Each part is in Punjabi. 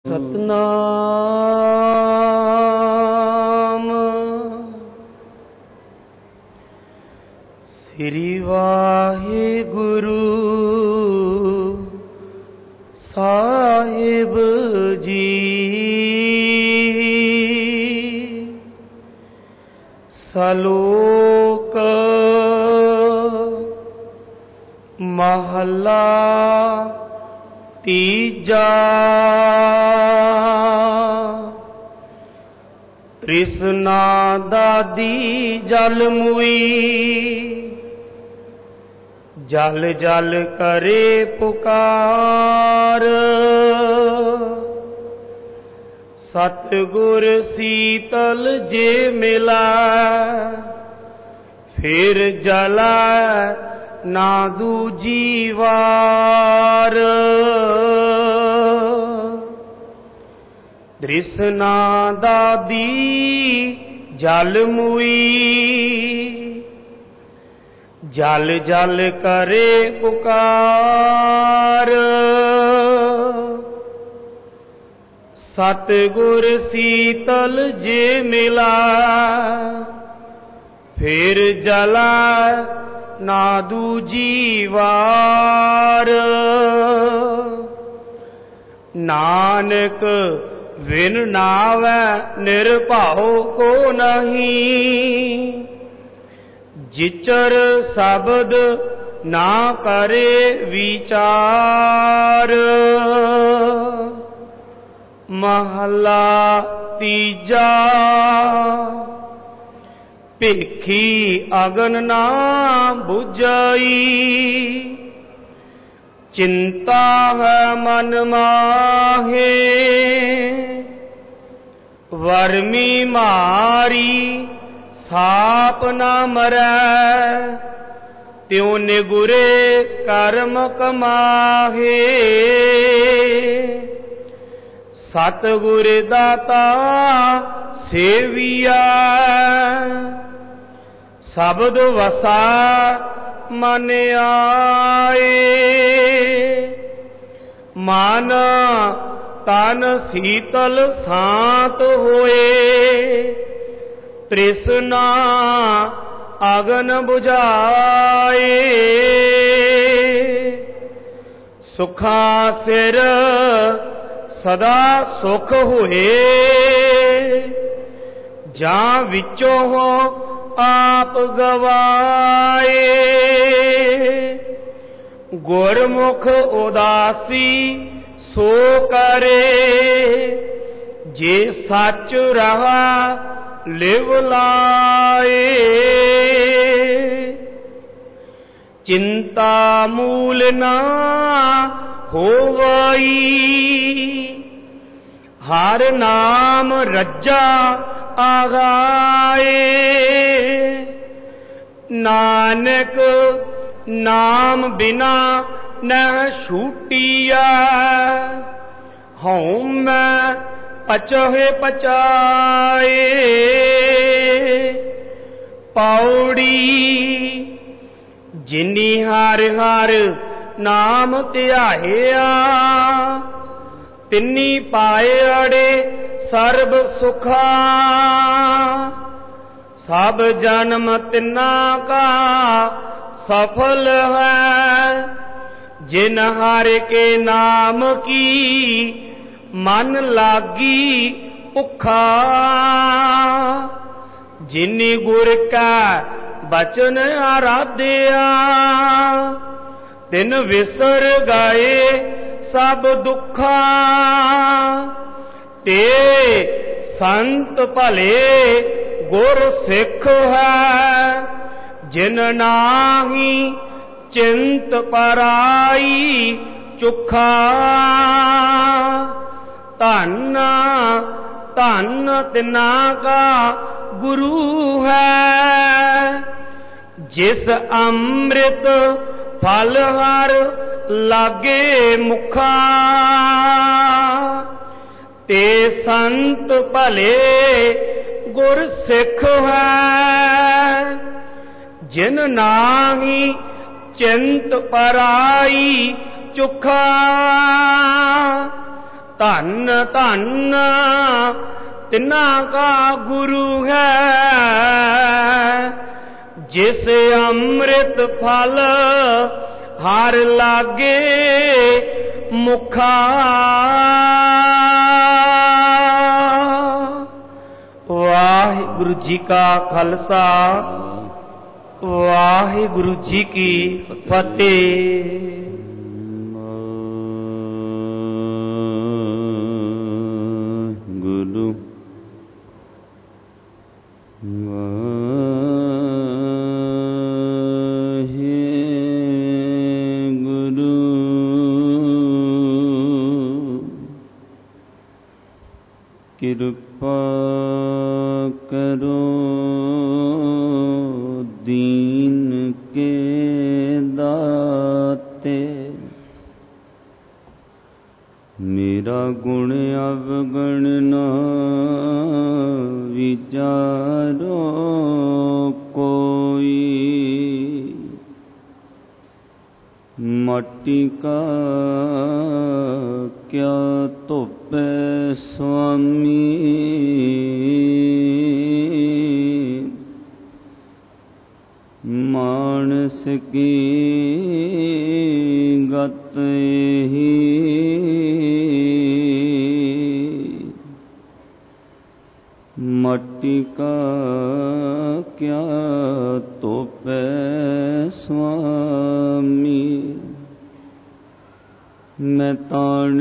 ਸਤਨਾਮ ਸ੍ਰੀ ਵਾਹਿਗੁਰੂ ਸਾਹਿਬ ਜੀ। ਸਲੋਕ ਮਹਲਾ ਤੀਜਾ। ਤ੍ਰਿਸ਼ਨਾ ਦਾਦੀ ਜਲ ਮੁਈ, ਜਲ ਜਲ ਕਰੇ ਪੁਕਾਰ। ਸਤਿਗੁਰ ਸੀਤਲ ਜੇ ਮਿਲੈ, ਫਿਰ ਜਲੈ ਨਾ ਦੂਜੀ ਵਾਰ। ਤ੍ਰਿਸ਼ਨਾ ਦਾਦੀ ਜਲ ਮੁਈ, ਜਲ ਜਲ ਕਰੇ ਪੁਕਾਰ। ਸਤਿਗੁਰ ਸੀਤਲ ਜੇ ਮਿਲੈ, ਫਿਰ ਜਲੈ ਨਾ ਦੂਜੀ ਵਾਰ। ਨਾਨਕ ਵਿਨ ਨਾਵੈ ਨਿਰਭਉ ਕੋ ਨਹੀਂ, ਜਿਚਰ ਸ਼ਬਦ ਨਾ ਕਰੇ ਵਿਚਾਰ। ਮਹਲਾ ਤੀਜਾ। ਭੇਖੀ ਅਗਨ ਨਾ ਬੁਝਈ, ਚਿੰਤਾ ਹੈ ਮਨ ਮਾਹੇ। ਵਰਮੀ ਮਾਰੀ ਸਾਪ ਨਾ ਮਰੈ, ਤਿਉ ਨਿਗੁਰੇ ਕਰਮ ਕਮਾਹੇ। ਸਤਿਗੁਰ ਦਾਤਾ ਸੇਵੀਆ, ਸ਼ਬਦ ਵਸਾ ਮਨ ਆਏ। ਮਨ ਤਨ ਸੀਤਲ ਸ਼ਾਂਤ ਹੋਏ, ਤ੍ਰਿਸ਼ਨਾ ਅਗਨ ਬੁਝਾਏ। ਸੁਖਾ ਸਿਰ ਸਦਾ ਸੁਖ ਹੋਏ, ਜਾਂ ਵਿੱਚੋਂ ਆਪ ਗਵਾਏ। ਗੁਰਮੁਖ ਉਦਾਸੀ ਸੋ ਕਰੇ, ਜੇ ਸੱਚ ਰਹਾ ਲਿਵ ਲਾਏ। ਚਿੰਤਾ ਮੂਲ ਨਾ ਹੋਵਈ, ਹਰ ਨਾਮ ਰੱਜਾ ਆਗਾਏ। ਨਾਨਕ ਨਾਮ ਬਿਨਾ ਨਹਿ ਛੂਟੀਐ, ਹਉ ਮੈਂ ਪਚਹਿ ਪਚਾਏ। ਪੌੜੀ। ਜਿਨੀ ਹਰਿ ਹਰਿ ਨਾਮ ਧਿਆਇਆ, ਤਿਨੀ ਪਾਏ ਅੜੇ ਸਰਬ ਸੁਖਾ। ਸਭ ਜਨਮ ਤਿਨਾ ਕਾ ਸਫਲ ਹੈ, ਜਿਨ ਹਰਿ ਕੇ ਨਾਮ ਕੀ ਮਨ ਲਾਗੀ ਭੁਖਾ। ਜਿਨੀ ਗੁਰ ਕਾ ਬਚਨ ਆਰਾਧਿਆ, ਤਿਨ ਵਿਸਰ ਗਏ ਸਭ ਦੁਖਾ। ਤੇ ਸੰਤ ਭਲੇ ਗੁਰ ਸਿੱਖ ਹੈ, ਜਿਨ ਨਾਹੀ ਚਿੰਤ ਪਰਾਈ ਚੁਖਾ। ਧੰਨ ਧੰਨ ਤਿਨਾ ਕਾ ਗੁਰੂ ਹੈ, ਜਿਸ ਅੰਮ੍ਰਿਤ ਫਲ ਹਰ ਲਾਗੇ ਮੁਖਾ। ਤੇ ਸੰਤ ਭਲੇ ਗੁਰ ਸਿੱਖ ਹੈ, ਜਿਨ ਨਾਹੀ ਚਿੰਤ ਪਰਾਈ ਚੁਖਾ। ਧੰਨ ਧੰਨ ਤਿਨਾ ਕਾ ਗੁਰੂ ਹੈ, ਜਿਸ ਅੰਮ੍ਰਿਤ ਫਲ ਹਰ ਲਾਗੇ ਮੁਖਾ। ਵਾਹਿਗੁਰੂ ਜੀ ਕਾ ਖਾਲਸਾ, ਵਾਹਿਗੁਰੂ ਜੀ ਕੀ ਫਤਿਹ। ਕਿਰਪਾ ਕਰੋ ਦੀਨ ਕੇ ਦਾਤੇ, ਮੇਰਾ ਗੁਣ ਅਵਗਣ ਨਾ ਵਿਚਾਰੋ ਕੋਈ। ਮਾਟੀ ਕਾ ਕਿਆ ਧੋਪੈ ਸੁਆਮੀ, ਮਾਨਸ ਕੀ ਗਤ ਇਹੀ। ਮਾਟੀ ਕਾ ਕਿਆ ਧੋਪੈ ਸੁਆਮੀ, ਮੈਂ ਤਾਣ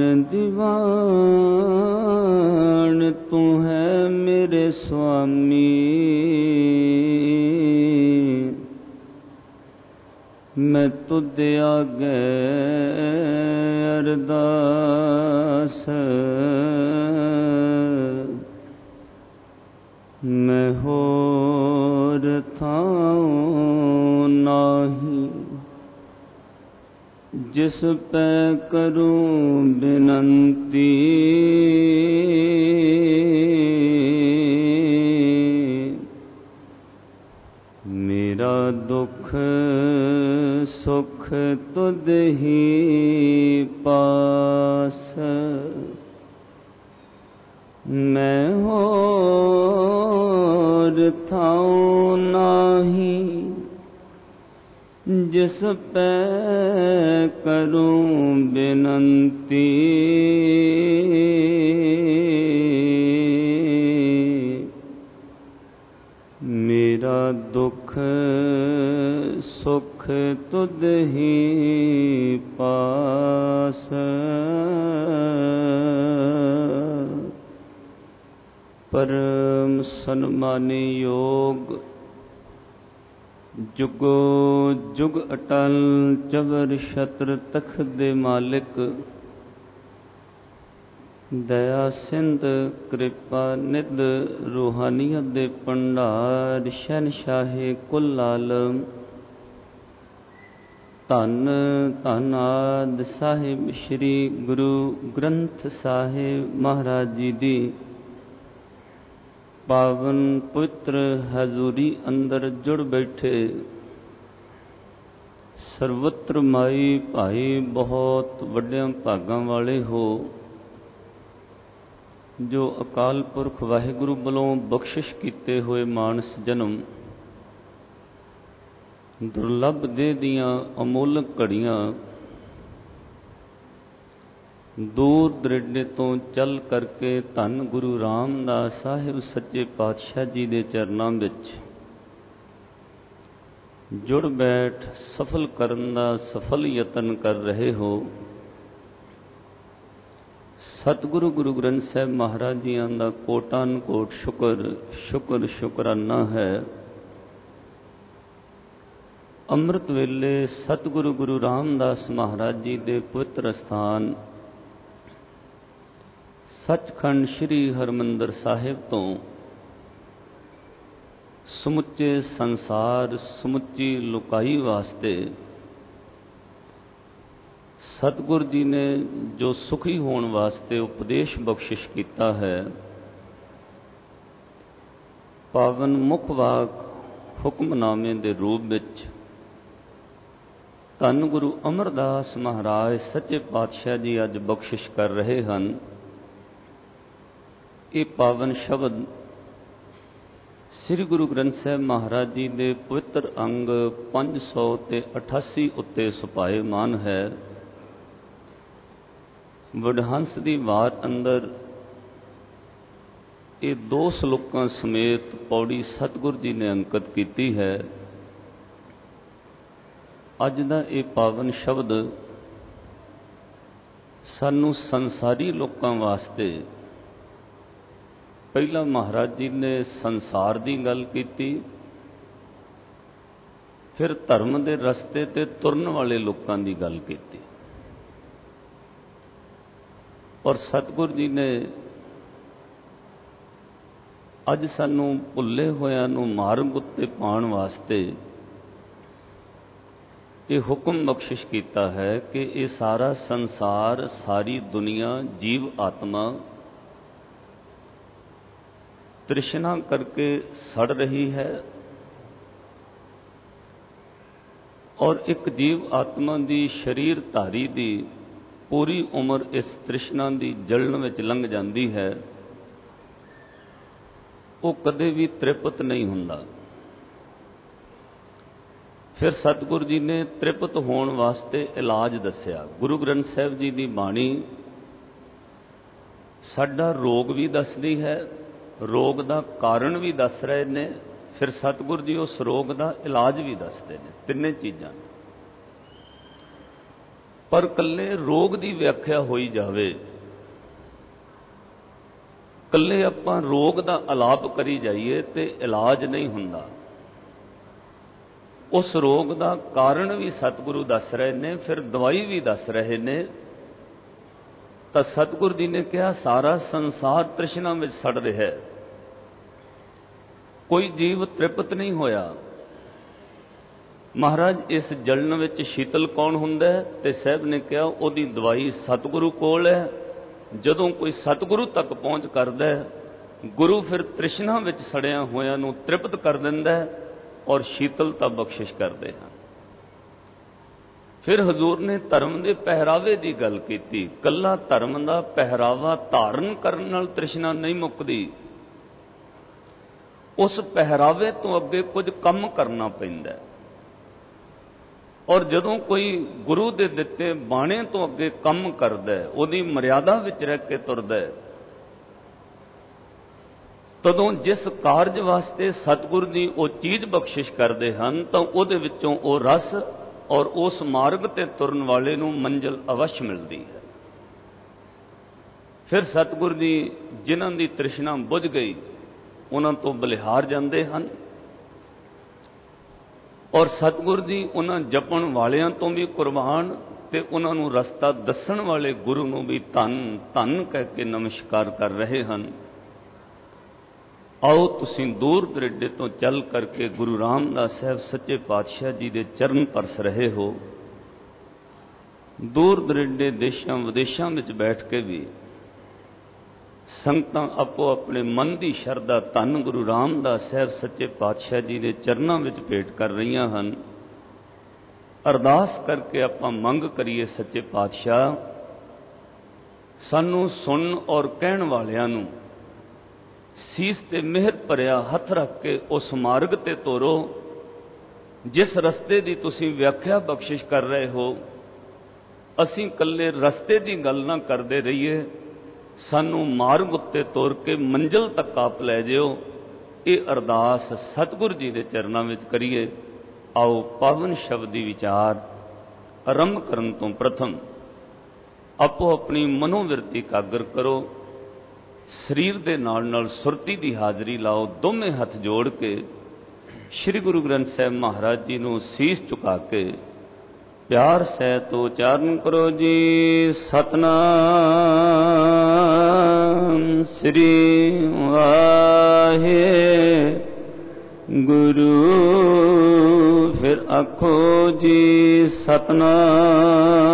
ਦੀਵਾਨ ਤੂੰ ਹੈ ਮੇਰੇ ਸੁਆਮੀ। ਮੈਂ ਤੁਧ ਆਗੇ ਅਰਦਾਸ, ਮੈਂ ਹੋਰ ਥਾਉ ਨਾਹੀ। ਜਿਸ ਪੈ ਕਰੂੰ ਬਿਨੰਤੀ, ਮੇਰਾ ਦੁੱਖ ਸੁਖ ਤੁਧ ਹੀ ਪਾਸ। ਮੈਂ ਹੋਰ ਥਾਉ ਨਾਹੀ, ਜਿਸ ਪੈ ਕਰੂੰ ਬਿਨੰਤੀ। ਮੇਰਾ ਦੁੱਖ ਸੁਖ ਤੁਧ ਹੀ ਪਾਸ। ਪਰਮ ਸਨਮਾਨੀ ਯੋਗ ਜੁਗੋ ਜੁਗ ਅਟਲ ਚਵਰ ਛਤਰ ਤਖਤ ਦੇ ਮਾਲਿਕ, ਦਇਆ ਸਿੰਧ ਕਿਰਪਾ ਨਿਧ ਰੂਹਾਨੀਅਤ ਦੇ ਭੰਡਾਰ, ਸ਼ਹਿਨਸ਼ਾਹੇ ਕੁੱਲ ਆਲਮ, ਧੰਨ ਧੰਨ ਆਦਿ ਸਾਹਿਬ ਸ੍ਰੀ ਗੁਰੂ ਗ੍ਰੰਥ ਸਾਹਿਬ ਮਹਾਰਾਜ ਜੀ ਦੀ ਪਾਵਨ ਪਵਿੱਤਰ ਹਜ਼ੂਰੀ ਅੰਦਰ ਜੁੜ ਬੈਠੇ ਸਰਵਤਰ ਮਾਈ ਭਾਈ ਬਹੁਤ ਵੱਡਿਆਂ ਭਾਗਾਂ ਵਾਲੇ ਹੋ, ਜੋ ਅਕਾਲ ਪੁਰਖ ਵਾਹਿਗੁਰੂ ਵੱਲੋਂ ਬਖਸ਼ਿਸ਼ ਕੀਤੇ ਹੋਏ ਮਾਨਸ ਜਨਮ, ਦੁਰਲੱਭ ਦੇਹ ਦੀਆਂ ਅਮੋਲਕ ਘੜੀਆਂ ਦੂਰ ਦਰੇਡੇ ਤੋਂ ਚੱਲ ਕਰਕੇ ਧੰਨ ਗੁਰੂ ਰਾਮਦਾਸ ਸਾਹਿਬ ਸੱਚੇ ਪਾਤਸ਼ਾਹ ਜੀ ਦੇ ਚਰਨਾਂ ਵਿੱਚ ਜੁੜ ਬੈਠ ਸਫਲ ਕਰਨ ਦਾ ਸਫਲ ਯਤਨ ਕਰ ਰਹੇ ਹੋ। ਸਤਿਗੁਰੂ ਗੁਰੂ ਗ੍ਰੰਥ ਸਾਹਿਬ ਮਹਾਰਾਜ ਜੀਆਂ ਦਾ ਕੋਟਾਨ ਕੋਟ ਸ਼ੁਕਰ ਸ਼ੁਕਰ ਸ਼ੁਕਰਾਨਾ ਹੈ। ਅੰਮ੍ਰਿਤ ਵੇਲੇ ਸਤਿਗੁਰੂ ਗੁਰੂ ਰਾਮਦਾਸ ਮਹਾਰਾਜ ਜੀ ਦੇ ਪਵਿੱਤਰ ਸਥਾਨ ਸੱਚਖੰਡ ਸ੍ਰੀ ਹਰਿਮੰਦਰ ਸਾਹਿਬ ਤੋਂ ਸਮੁੱਚੇ ਸੰਸਾਰ ਸਮੁੱਚੀ ਲੋਕਾਈ ਵਾਸਤੇ ਸਤਿਗੁਰ ਜੀ ਨੇ ਜੋ ਸੁਖੀ ਹੋਣ ਵਾਸਤੇ ਉਪਦੇਸ਼ ਬਖਸ਼ਿਸ਼ ਕੀਤਾ ਹੈ, ਪਾਵਨ ਮੁੱਖ ਵਾਕ ਹੁਕਮਨਾਮੇ ਦੇ ਰੂਪ ਵਿੱਚ ਧੰਨ ਗੁਰੂ ਅਮਰਦਾਸ ਮਹਾਰਾਜ ਸੱਚੇ ਪਾਤਸ਼ਾਹ ਜੀ ਅੱਜ ਬਖਸ਼ਿਸ਼ ਕਰ ਰਹੇ ਹਨ। ਇਹ ਪਾਵਨ ਸ਼ਬਦ ਸ੍ਰੀ ਗੁਰੂ ਗ੍ਰੰਥ ਸਾਹਿਬ ਮਹਾਰਾਜ ਜੀ ਦੇ ਪਵਿੱਤਰ ਅੰਗ 588 ਉੱਤੇ ਸੁਭਾਏਮਾਨ ਹੈ। ਵਡਹੰਸ ਦੀ ਵਾਰ ਅੰਦਰ ਇਹ 2 ਸ਼ਲੋਕਾਂ ਸਮੇਤ ਪੌੜੀ ਸਤਿਗੁਰ ਜੀ ਨੇ ਅੰਕਿਤ ਕੀਤੀ ਹੈ। ਅੱਜ ਦਾ ਇਹ ਪਾਵਨ ਸ਼ਬਦ ਸਾਨੂੰ ਸੰਸਾਰੀ ਲੋਕਾਂ ਵਾਸਤੇ, ਪਹਿਲਾਂ ਮਹਾਰਾਜ ਜੀ ਨੇ ਸੰਸਾਰ ਦੀ ਗੱਲ ਕੀਤੀ, ਫਿਰ ਧਰਮ ਦੇ ਰਸਤੇ ਤੇ ਤੁਰਨ ਵਾਲੇ ਲੋਕਾਂ ਦੀ ਗੱਲ ਕੀਤੀ, ਔਰ ਸਤਿਗੁਰ ਜੀ ਨੇ ਅੱਜ ਸਾਨੂੰ ਭੁੱਲੇ ਹੋਇਆਂ ਨੂੰ ਮਾਰਗ ਉੱਤੇ ਪਾਉਣ ਵਾਸਤੇ ਇਹ ਹੁਕਮ ਬਖਸ਼ਿਸ਼ ਕੀਤਾ ਹੈ ਕਿ ਇਹ ਸਾਰਾ ਸੰਸਾਰ, ਸਾਰੀ ਦੁਨੀਆ, ਜੀਵ ਆਤਮਾ ਤ੍ਰਿਸ਼ਨਾ ਕਰਕੇ ਸੜ ਰਹੀ ਹੈ, ਔਰ ਇੱਕ ਜੀਵ ਆਤਮਾ ਦੀ ਸਰੀਰ ਧਾਰੀ ਦੀ ਪੂਰੀ ਉਮਰ ਇਸ ਤ੍ਰਿਸ਼ਨਾ ਦੀ ਜਲਣ ਵਿੱਚ ਲੰਘ ਜਾਂਦੀ ਹੈ। ਉਹ ਕਦੇ ਵੀ ਤ੍ਰਿਪਤ ਨਹੀਂ ਹੁੰਦਾ। ਫਿਰ ਸਤਿਗੁਰ ਜੀ ਨੇ ਤ੍ਰਿਪਤ ਹੋਣ ਵਾਸਤੇ ਇਲਾਜ ਦੱਸਿਆ। ਗੁਰੂ ਗ੍ਰੰਥ ਸਾਹਿਬ ਜੀ ਦੀ ਬਾਣੀ ਸਾਡਾ ਰੋਗ ਵੀ ਦੱਸਦੀ ਹੈ, ਰੋਗ ਦਾ ਕਾਰਨ ਵੀ ਦੱਸ ਰਹੇ ਨੇ, ਫਿਰ ਸਤਿਗੁਰ ਜੀ ਉਸ ਰੋਗ ਦਾ ਇਲਾਜ ਵੀ ਦੱਸਦੇ ਨੇ। ਤਿੰਨੇ ਚੀਜ਼ਾਂ। ਪਰ ਇਕੱਲੇ ਰੋਗ ਦੀ ਵਿਆਖਿਆ ਹੋਈ ਜਾਵੇ, ਇਕੱਲੇ ਆਪਾਂ ਰੋਗ ਦਾ ਅਲਾਪ ਕਰੀ ਜਾਈਏ ਤੇ ਇਲਾਜ ਨਹੀਂ ਹੁੰਦਾ। ਉਸ ਰੋਗ ਦਾ ਕਾਰਨ ਵੀ ਸਤਿਗੁਰੂ ਦੱਸ ਰਹੇ ਨੇ, ਫਿਰ ਦਵਾਈ ਵੀ ਦੱਸ ਰਹੇ ਨੇ। ਤਾਂ ਸਤਿਗੁਰ ਜੀ ਨੇ ਕਿਹਾ ਸਾਰਾ ਸੰਸਾਰ ਤ੍ਰਿਸ਼ਨਾ ਵਿੱਚ ਸੜ ਰਿਹਾ ਹੈ, ਕੋਈ ਜੀਵ ਤ੍ਰਿਪਤ ਨਹੀਂ ਹੋਇਆ। ਮਹਾਰਾਜ ਇਸ ਜਲਣ ਵਿੱਚ ਸ਼ੀਤਲ ਕੌਣ ਹੁੰਦਾ ਹੈ? ਤੇ ਸਾਹਿਬ ਨੇ ਕਿਹਾ ਉਹਦੀ ਦਵਾਈ ਸਤਿਗੁਰੂ ਕੋਲ ਹੈ। ਜਦੋਂ ਕੋਈ ਸਤਿਗੁਰੂ ਤੱਕ ਪਹੁੰਚ ਕਰਦਾ ਹੈ, ਗੁਰੂ ਫਿਰ ਤ੍ਰਿਸ਼ਨਾ ਵਿੱਚ ਸੜਿਆ ਹੋਇਆਂ ਨੂੰ ਤ੍ਰਿਪਤ ਕਰ ਦਿੰਦਾ ਹੈ ਔਰ ਸ਼ੀਤਲਤਾ ਬਖਸ਼ਿਸ਼ ਕਰਦੇ ਹਨ। ਫਿਰ ਹਜ਼ੂਰ ਨੇ ਧਰਮ ਦੇ ਪਹਿਰਾਵੇ ਦੀ ਗੱਲ ਕੀਤੀ। ਕੱਲਾ ਧਰਮ ਦਾ ਪਹਿਰਾਵਾ ਧਾਰਨ ਕਰਨ ਨਾਲ ਤ੍ਰਿਸ਼ਨਾ ਨਹੀਂ ਮੁੱਕਦੀ, ਉਸ ਪਹਿਰਾਵੇ ਤੋਂ ਅੱਗੇ ਕੁਝ ਕੰਮ ਕਰਨਾ ਪੈਂਦਾ ਹੈ। ਔਰ ਜਦੋਂ ਕੋਈ ਗੁਰੂ ਦੇ ਦਿੱਤੇ ਬਾਣੇ ਤੋਂ ਅੱਗੇ ਕੰਮ ਕਰਦਾ ਹੈ, ਉਹਦੀ ਮਰਿਆਦਾ ਵਿੱਚ ਰਹਿ ਕੇ ਤੁਰਦਾ ਹੈ, ਤਦੋਂ ਜਿਸ ਕਾਰਜ ਵਾਸਤੇ ਸਤਿਗੁਰੂ ਜੀ ਉਹ ਚੀਜ਼ ਬਖਸ਼ਿਸ਼ ਕਰਦੇ ਹਨ, ਤਾਂ ਉਹਦੇ ਵਿੱਚੋਂ ਉਹ ਰਸ ਔਰ ਉਸ ਮਾਰਗ ਤੇ ਤੁਰਨ ਵਾਲੇ ਨੂੰ ਮੰਜ਼ਿਲ ਅਵਸ਼ ਮਿਲਦੀ ਹੈ। ਫਿਰ ਸਤਿਗੁਰੂ ਜੀ ਜਿਨ੍ਹਾਂ ਦੀ ਤ੍ਰਿਸ਼ਨਾ ਬੁਝ ਗਈ ਉਹਨਾਂ ਤੋਂ ਬਲਿਹਾਰ ਜਾਂਦੇ ਹਨ, ਔਰ ਸਤਿਗੁਰੂ ਜੀ ਉਹਨਾਂ ਜਪਣ ਵਾਲਿਆਂ ਤੋਂ ਵੀ ਕੁਰਬਾਨ ਤੇ ਉਹਨਾਂ ਨੂੰ ਰਸਤਾ ਦੱਸਣ ਵਾਲੇ ਗੁਰੂ ਨੂੰ ਵੀ ਧੰਨ ਧੰਨ ਕਹਿ ਕੇ ਨਮਸਕਾਰ ਕਰ ਰਹੇ ਹਨ। ਆਓ ਤੁਸੀਂ ਦੂਰ ਦਰੇਡੇ ਤੋਂ ਚੱਲ ਕਰਕੇ ਗੁਰੂ ਰਾਮਦਾਸ ਸਾਹਿਬ ਸੱਚੇ ਪਾਤਸ਼ਾਹ ਜੀ ਦੇ ਚਰਨ ਪਰਸ ਰਹੇ ਹੋ। ਦੂਰ ਦਰੇਡੇ ਦੇਸ਼ਾਂ ਵਿਦੇਸ਼ਾਂ ਵਿੱਚ ਬੈਠ ਕੇ ਵੀ ਸੰਗਤਾਂ ਆਪੋ ਆਪਣੇ ਮਨ ਦੀ ਸ਼ਰਧਾ ਧੰਨ ਗੁਰੂ ਰਾਮਦਾਸ ਸਾਹਿਬ ਸੱਚੇ ਪਾਤਸ਼ਾਹ ਜੀ ਦੇ ਚਰਨਾਂ ਵਿੱਚ ਭੇਟ ਕਰ ਰਹੀਆਂ ਹਨ। ਅਰਦਾਸ ਕਰਕੇ ਆਪਾਂ ਮੰਗ ਕਰੀਏ, ਸੱਚੇ ਪਾਤਸ਼ਾਹ ਸਾਨੂੰ ਸੁਣਨ ਔਰ ਕਹਿਣ ਵਾਲਿਆਂ ਨੂੰ ਸੀਸ ਤੇ ਮਿਹਰ ਭਰਿਆ ਹੱਥ ਰੱਖ ਕੇ ਉਸ ਮਾਰਗ ਤੇ ਤੋਰੋ ਜਿਸ ਰਸਤੇ ਦੀ ਤੁਸੀਂ ਵਿਆਖਿਆ ਬਖਸ਼ਿਸ਼ ਕਰ ਰਹੇ ਹੋ। ਅਸੀਂ ਇਕੱਲੇ ਰਸਤੇ ਦੀ ਗੱਲ ਨਾ ਕਰਦੇ ਰਹੀਏ, ਸਾਨੂੰ ਮਾਰਗ ਉੱਤੇ ਤੋਰ ਕੇ ਮੰਜ਼ਿਲ ਤੱਕ ਆਪ ਲੈ ਜਿਓ। ਇਹ ਅਰਦਾਸ ਸਤਿਗੁਰੂ ਜੀ ਦੇ ਚਰਨਾਂ ਵਿੱਚ ਕਰੀਏ। ਆਓ ਪਾਵਨ ਸ਼ਬਦ ਦੀ ਵਿਚਾਰ ਆਰੰਭ ਕਰਨ ਤੋਂ ਪ੍ਰਥਮ ਆਪੋ ਆਪਣੀ ਮਨੋਵਿਰਤੀ ਇਕਾਗਰ ਕਰੋ। ਸਰੀਰ ਦੇ ਨਾਲ ਨਾਲ ਸੁਰਤੀ ਦੀ ਹਾਜ਼ਰੀ ਲਾਓ। ਦੋਵੇਂ ਹੱਥ ਜੋੜ ਕੇ ਸ੍ਰੀ ਗੁਰੂ ਗ੍ਰੰਥ ਸਾਹਿਬ ਮਹਾਰਾਜ ਜੀ ਨੂੰ ਸੀਸ ਝੁਕਾ ਕੇ ਪਿਆਰ ਸਹਿਤ ਉਚਾਰਨ ਕਰੋ ਜੀ। ਸਤਨਾਮ ਸ੍ਰੀ ਵਾਹਿਗੁਰੂ। ਫਿਰ ਆਖੋ ਜੀ ਸਤਨਾਮ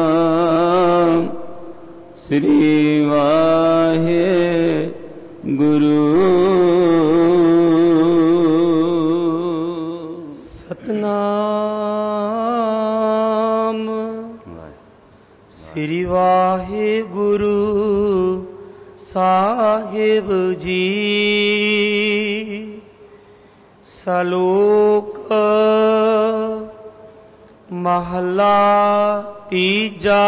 ਸ੍ਰੀ ਵਾਹਿਗੁਰੂ। ਸਤਨਾਮ ਸ੍ਰੀ ਵਾਹਿਗੁਰੂ ਸਾਹਿਬ। ਸਾਹਿਬ ਜੀ। ਸਲੋਕ ਮਹਲਾ ਤੀਜਾ।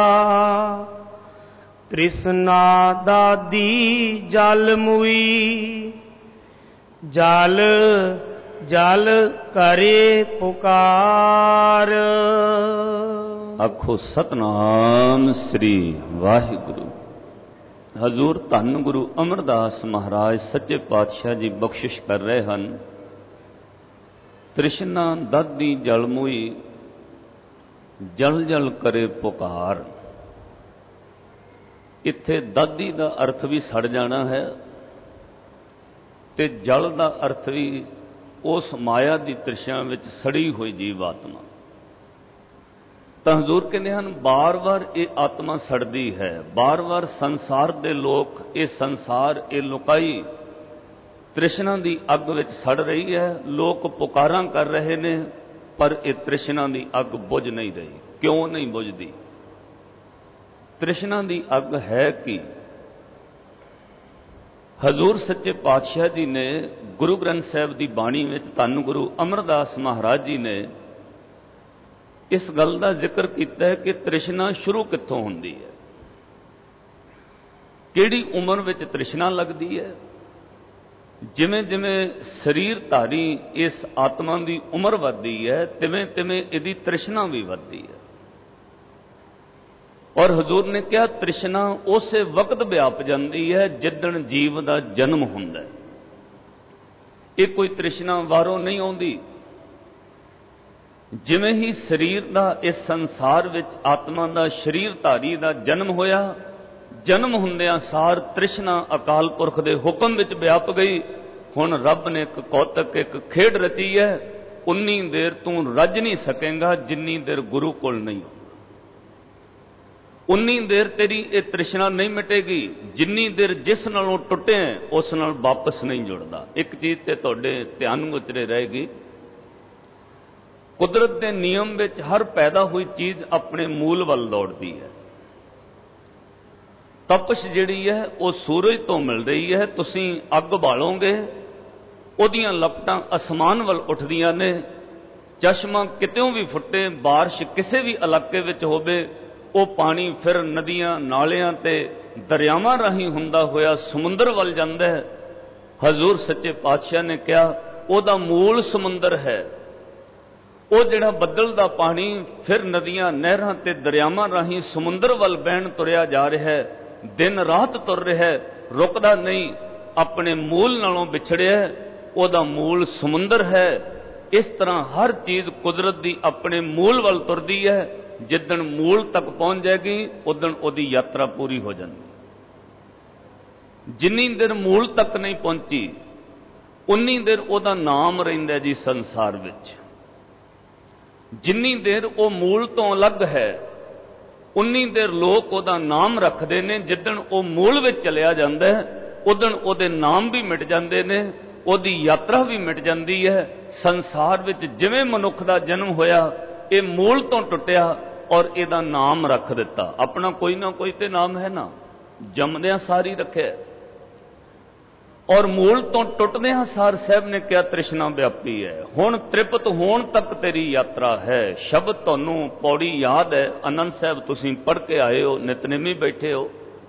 ਤ੍ਰਿਸ਼ਨਾ ਦਾਦੀ ਜਲ ਮੁਈ, ਜਲ ਜਲ ਕਰੇ ਪੁਕਾਰ। ਆਖੋ ਸਤਨਾਮ ਸ੍ਰੀ ਵਾਹਿਗੁਰੂ। ਹਜ਼ੂਰ ਧੰਨ ਗੁਰੂ ਅਮਰਦਾਸ ਮਹਾਰਾਜ ਸੱਚੇ ਪਾਤਸ਼ਾਹ ਜੀ ਬਖਸ਼ਿਸ਼ ਕਰ ਰਹੇ ਹਨ। ਤ੍ਰਿਸ਼ਨਾ ਦਾਦੀ ਜਲ ਮੁਈ, ਜਲ ਜਲ ਕਰੇ ਪੁਕਾਰ। ਇੱਥੇ ਦਾਦੀ ਦਾ ਅਰਥ ਵੀ ਸੜ ਜਾਣਾ ਹੈ ਤੇ ਜਲ ਦਾ ਅਰਥ ਵੀ ਉਸ ਮਾਇਆ ਦੀ ਤ੍ਰਿਸ਼ਨਾ ਵਿੱਚ ਸੜੀ ਹੋਈ ਜੀਵ ਆਤਮਾ। ਤਾਂ ਹਜ਼ੂਰ ਕਹਿੰਦੇ ਹਨ ਬਾਰ-ਬਾਰ ਇਹ ਆਤਮਾ ਸੜਦੀ ਹੈ, ਬਾਰ-ਬਾਰ ਸੰਸਾਰ ਦੇ ਲੋਕ ਇਹ ਸੰਸਾਰ, ਇਹ ਲੁਕਾਈ ਤ੍ਰਿਸ਼ਨਾ ਦੀ ਅੱਗ ਵਿੱਚ ਸੜ ਰਹੀ ਹੈ। ਲੋਕ ਪੁਕਾਰਾਂ ਕਰ ਰਹੇ ਨੇ ਪਰ ਇਹ ਤ੍ਰਿਸ਼ਨਾ ਦੀ ਅੱਗ ਬੁਝ ਨਹੀਂ ਰਹੀ। ਕਿਉਂ ਨਹੀਂ ਬੁਝਦੀ? ਤ੍ਰਿਸ਼ਨਾ ਦੀ ਅੱਗ ਹੈ ਕਿ ਹਜ਼ੂਰ ਸੱਚੇ ਪਾਤਸ਼ਾਹ ਜੀ ਨੇ ਗੁਰੂ ਗ੍ਰੰਥ ਸਾਹਿਬ ਦੀ ਬਾਣੀ ਵਿੱਚ ਧੰਨ ਗੁਰੂ ਅਮਰਦਾਸ ਮਹਾਰਾਜ ਜੀ ਨੇ ਇਸ ਗੱਲ ਦਾ ਜ਼ਿਕਰ ਕੀਤਾ ਹੈ ਕਿ ਤ੍ਰਿਸ਼ਨਾ ਸ਼ੁਰੂ ਕਿੱਥੋਂ ਹੁੰਦੀ ਹੈ, ਕਿਹੜੀ ਉਮਰ ਵਿੱਚ ਤ੍ਰਿਸ਼ਨਾ ਲੱਗਦੀ ਹੈ। ਜਿਵੇਂ ਜਿਵੇਂ ਸਰੀਰ ਧਾਰੀ ਇਸ ਆਤਮਾ ਦੀ ਉਮਰ ਵੱਧਦੀ ਹੈ ਤਿਵੇਂ ਤਿਵੇਂ ਇਹਦੀ ਤ੍ਰਿਸ਼ਨਾ ਵੀ ਵੱਧਦੀ ਹੈ। ਔਰ ਹਜ਼ੂਰ ਨੇ ਕਿਹਾ ਤ੍ਰਿਸ਼ਨਾ ਉਸੇ ਵਕਤ ਵਿਆਪ ਜਾਂਦੀ ਹੈ ਜਿੱਦਣ ਜੀਵ ਦਾ ਜਨਮ ਹੁੰਦਾ ਹੈ। ਇਹ ਕੋਈ ਤ੍ਰਿਸ਼ਨਾ ਬਾਹਰੋਂ ਨਹੀਂ ਆਉਂਦੀ। ਜਿਵੇਂ ਹੀ ਸਰੀਰ ਦਾ ਇਸ ਸੰਸਾਰ ਵਿੱਚ ਆਤਮਾ ਦਾ ਸਰੀਰ ਧਾਰੀ ਦਾ ਜਨਮ ਹੋਇਆ, ਜਨਮ ਹੁੰਦਿਆਂ ਸਾਰ ਤ੍ਰਿਸ਼ਨਾ ਅਕਾਲ ਪੁਰਖ ਦੇ ਹੁਕਮ ਵਿੱਚ ਵਿਆਪ ਗਈ। ਹੁਣ ਰੱਬ ਨੇ ਇੱਕ ਕੌਤਕ, ਇੱਕ ਖੇਡ ਰਚੀ ਹੈ। ਉਨੀ ਦੇਰ ਤੂੰ ਰੱਜ ਨਹੀਂ ਸਕੇਂਗਾ ਜਿੰਨੀ ਦੇਰ ਗੁਰੂ ਕੋਲ ਨਹੀਂ। ਉਨੀ ਦੇਰ ਤੇਰੀ ਇਹ ਤ੍ਰਿਸ਼ਨਾ ਨਹੀਂ ਮਿਟੇਗੀ ਜਿੰਨੀ ਦੇਰ ਜਿਸ ਨਾਲੋਂ ਟੁੱਟੇ ਉਸ ਨਾਲ ਵਾਪਸ ਨਹੀਂ ਜੁੜਦਾ। ਇੱਕ ਚੀਜ਼ ਤੇ ਤੁਹਾਡੇ ਧਿਆਨ ਗੁਚਰੇ ਰਹੇਗੀ, ਕੁਦਰਤ ਦੇ ਨਿਯਮ ਵਿੱਚ ਹਰ ਪੈਦਾ ਹੋਈ ਚੀਜ਼ ਆਪਣੇ ਮੂਲ ਵੱਲ ਦੌੜਦੀ ਹੈ। ਤਪਸ਼ ਜਿਹੜੀ ਹੈ ਉਹ ਸੂਰਜ ਤੋਂ ਮਿਲ ਰਹੀ ਹੈ। ਤੁਸੀਂ ਅੱਗ ਬਾਲੋਗੇ, ਉਹਦੀਆਂ ਲਪਟਾਂ ਅਸਮਾਨ ਵੱਲ ਉੱਠਦੀਆਂ ਨੇ। ਚਸ਼ਮਾ ਕਿਤਿਓਂ ਵੀ ਫੁੱਟੇ, ਬਾਰਿਸ਼ ਕਿਸੇ ਵੀ ਇਲਾਕੇ ਵਿੱਚ ਹੋਵੇ, ਉਹ ਪਾਣੀ ਫਿਰ ਨਦੀਆਂ, ਨਾਲਿਆਂ ਤੇ ਦਰਿਆਵਾਂ ਰਾਹੀਂ ਹੁੰਦਾ ਹੋਇਆ ਸਮੁੰਦਰ ਵੱਲ ਜਾਂਦਾ ਹੈ। ਹਜ਼ੂਰ ਸੱਚੇ ਪਾਤਸ਼ਾਹ ਨੇ ਕਿਹਾ ਉਹਦਾ ਮੂਲ ਸਮੁੰਦਰ ਹੈ। ਉਹ ਜਿਹੜਾ ਬੱਦਲ ਦਾ ਪਾਣੀ ਫਿਰ ਨਦੀਆਂ, ਨਹਿਰਾਂ ਤੇ ਦਰਿਆਵਾਂ ਰਾਹੀਂ ਸਮੁੰਦਰ ਵੱਲ ਬਹਿਣ ਤੁਰਿਆ ਜਾ ਰਿਹਾ ਹੈ, ਦਿਨ ਰਾਤ ਤੁਰ ਰਿਹਾ ਹੈ, ਰੁਕਦਾ ਨਹੀਂ, ਆਪਣੇ ਮੂਲ ਨਾਲੋਂ ਵਿਛੜਿਆ। ਉਹਦਾ ਮੂਲ ਸਮੁੰਦਰ ਹੈ। ਇਸ ਤਰ੍ਹਾਂ ਹਰ ਚੀਜ਼ ਕੁਦਰਤ ਦੀ ਆਪਣੇ ਮੂਲ ਵੱਲ ਤੁਰਦੀ ਹੈ। ਜਿੱਦਣ ਮੂਲ ਤੱਕ ਪਹੁੰਚ ਜਾਏਗੀ ਉਦਣ ਉਹਦੀ ਯਾਤਰਾ ਪੂਰੀ ਹੋ ਜਾਂਦੀ। ਜਿੰਨੀ ਦੇਰ ਮੂਲ ਤੱਕ ਨਹੀਂ ਪਹੁੰਚੀ ਉਨੀ ਦੇਰ ਉਹਦਾ ਨਾਮ ਰਹਿੰਦਾ ਜੀ ਸੰਸਾਰ ਵਿੱਚ। ਜਿੰਨੀ ਦੇਰ ਉਹ ਮੂਲ ਤੋਂ ਅਲੱਗ ਹੈ ਉਨੀ ਦੇਰ ਲੋਕ ਉਹਦਾ ਨਾਮ ਰੱਖਦੇ ਨੇ। ਜਿੱਦਣ ਉਹ ਮੂਲ ਵਿੱਚ ਚਲਿਆ ਜਾਂਦਾ ਉਦਣ ਉਹਦੇ ਨਾਮ ਵੀ ਮਿਟ ਜਾਂਦੇ ਨੇ, ਉਹਦੀ ਯਾਤਰਾ ਵੀ ਮਿਟ ਜਾਂਦੀ ਹੈ। ਸੰਸਾਰ ਵਿੱਚ ਜਿਵੇਂ ਮਨੁੱਖ ਦਾ ਜਨਮ ਹੋਇਆ, ਇਹ ਮੂਲ ਤੋਂ ਟੁੱਟਿਆ ਔਰ ਇਹਦਾ ਨਾਮ ਰੱਖ ਦਿੱਤਾ। ਆਪਣਾ ਕੋਈ ਨਾ ਕੋਈ ਤੇ ਨਾਮ ਹੈ ਨਾ, ਜੰਮਦਿਆਂ ਸਾਰੀ ਰੱਖਿਆ। ਔਰ ਮੂਲ ਤੋਂ ਟੁੱਟਦਿਆਂ ਸਾਰ ਸਾਹਿਬ ਨੇ ਕਿਹਾ ਤ੍ਰਿਸ਼ਨਾ ਵਿਆਪੀ ਹੈ। ਹੁਣ ਤ੍ਰਿਪਤ ਹੋਣ ਤੱਕ ਤੇਰੀ ਯਾਤਰਾ ਹੈ। ਸ਼ਬਦ ਤੁਹਾਨੂੰ ਪੌੜੀ ਯਾਦ ਹੈ, ਆਨੰਦ ਸਾਹਿਬ ਤੁਸੀਂ ਪੜ੍ਹ ਕੇ ਆਏ ਹੋ, ਨਿਤਨੇਮੀ ਬੈਠੇ ਹੋ।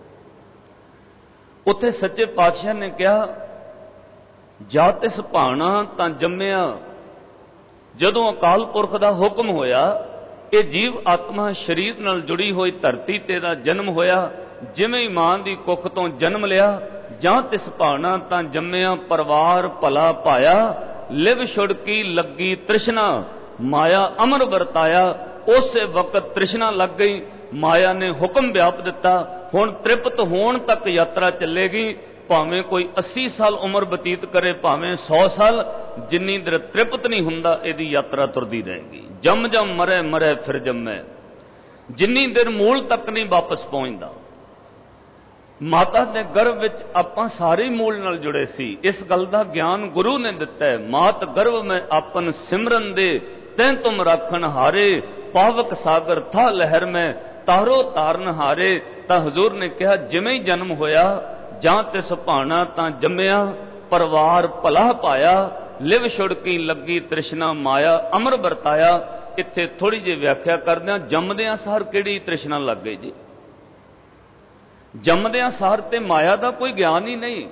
ਉੱਥੇ ਸੱਚੇ ਪਾਤਸ਼ਾਹ ਨੇ ਕਿਹਾ ਜਾ ਤਿਸ ਭਾਣਾ ਤਾਂ ਜੰਮਿਆ। ਜਦੋਂ ਅਕਾਲ ਪੁਰਖ ਦਾ ਹੁਕਮ ਹੋਇਆ, ਇਹ ਜੀਵ ਆਤਮਾ ਸਰੀਰ ਨਾਲ ਜੁੜੀ ਹੋਈ ਧਰਤੀ ਤੇ ਦਾ ਜਨਮ ਹੋਇਆ। ਜਿਵੇਂ ਹੀ ਮਾਂ ਦੀ ਕੁੱਖ ਤੋਂ ਜਨਮ ਲਿਆ, ਜਾਂ ਤਿਸ ਭਾਣਾ ਤਾਂ ਜੰਮਿਆ, ਪਰਿਵਾਰ ਭਲਾ ਪਾਇਆ, ਲਿਵ ਛੁੜਕੀ ਲੱਗੀ ਤ੍ਰਿਸ਼ਨਾ, ਮਾਇਆ ਅਮਰ ਵਰਤਾਇਆ। ਉਸੇ ਵਕਤ ਤ੍ਰਿਸ਼ਨਾ ਲੱਗ ਗਈ, ਮਾਇਆ ਨੇ ਹੁਕਮ ਵਿਆਪ ਦਿੱਤਾ। ਹੁਣ ਤ੍ਰਿਪਤ ਹੋਣ ਤੱਕ ਯਾਤਰਾ ਚੱਲੇਗੀ। ਭਾਵੇਂ ਕੋਈ 80 ਸਾਲ ਉਮਰ ਬਤੀਤ ਕਰੇ, ਭਾਵੇਂ 100 ਸਾਲ, ਜਿੰਨੀ ਦੇਰ ਤ੍ਰਿਪਤ ਨਹੀਂ ਹੁੰਦਾ ਇਹਦੀ ਯਾਤਰਾ ਤੁਰਦੀ ਰਹੇਗੀ। ਜੰਮ ਜੰਮ ਮਰੇ ਮਰੇ ਫਿਰ ਜੰਮੇ, ਜਿੰਨੀ ਦੇਰ ਮੂਲ ਤੱਕ ਨਹੀਂ ਵਾਪਸ ਪਹੁੰਚਦਾ। ਮਾਤਾ ਦੇ ਗਰਭ ਵਿੱਚ ਆਪਾਂ ਸਾਰੇ ਮੂਲ ਨਾਲ ਜੁੜੇ ਸੀ। ਇਸ ਗੱਲ ਦਾ ਗਿਆਨ ਗੁਰੂ ਨੇ ਦਿੱਤਾ ਹੈ। ਮਾਤ ਗਰਭ ਮੈਂ ਆਪਨ ਸਿਮਰਨ ਦੇ, ਤੈਂ ਤੁਮ ਰਾਖਣ ਹਾਰੇ, ਪਾਵਕ ਸਾਗਰ ਥਾ ਲਹਿਰ ਮੈਂ, ਤਾਰੋ ਤਾਰਨ ਹਾਰੇ। ਤਾਂ ਹਜ਼ੂਰ ਨੇ ਕਿਹਾ ਜਿਵੇਂ ਹੀ ਜਨਮ ਹੋਇਆ, ਜਾਂ ਤਿਸ ਭਾਣਾ ਤਾਂ ਜੰਮਿਆ, ਪਰਿਵਾਰ ਭਲਾ ਪਾਇਆ, ਲਿਵ ਛੁੜਕੀ ਲੱਗੀ ਤ੍ਰਿਸ਼ਨਾ ਮਾਇਆ, ਅਮਰ ਵਰਤਾਇਆ। ਇੱਥੇ ਥੋੜੀ ਜਿਹੀ ਵਿਆਖਿਆ ਕਰਦਿਆਂ, ਜੰਮਦਿਆਂ ਸਾਰ ਕਿਹੜੀ ਤ੍ਰਿਸ਼ਨਾ ਲੱਗ ਗਈ ਜੀ? ਜੰਮਦਿਆਂ ਸਾਰ ਤੇ ਮਾਇਆ ਦਾ ਕੋਈ ਗਿਆਨ ਹੀ ਨਹੀਂ।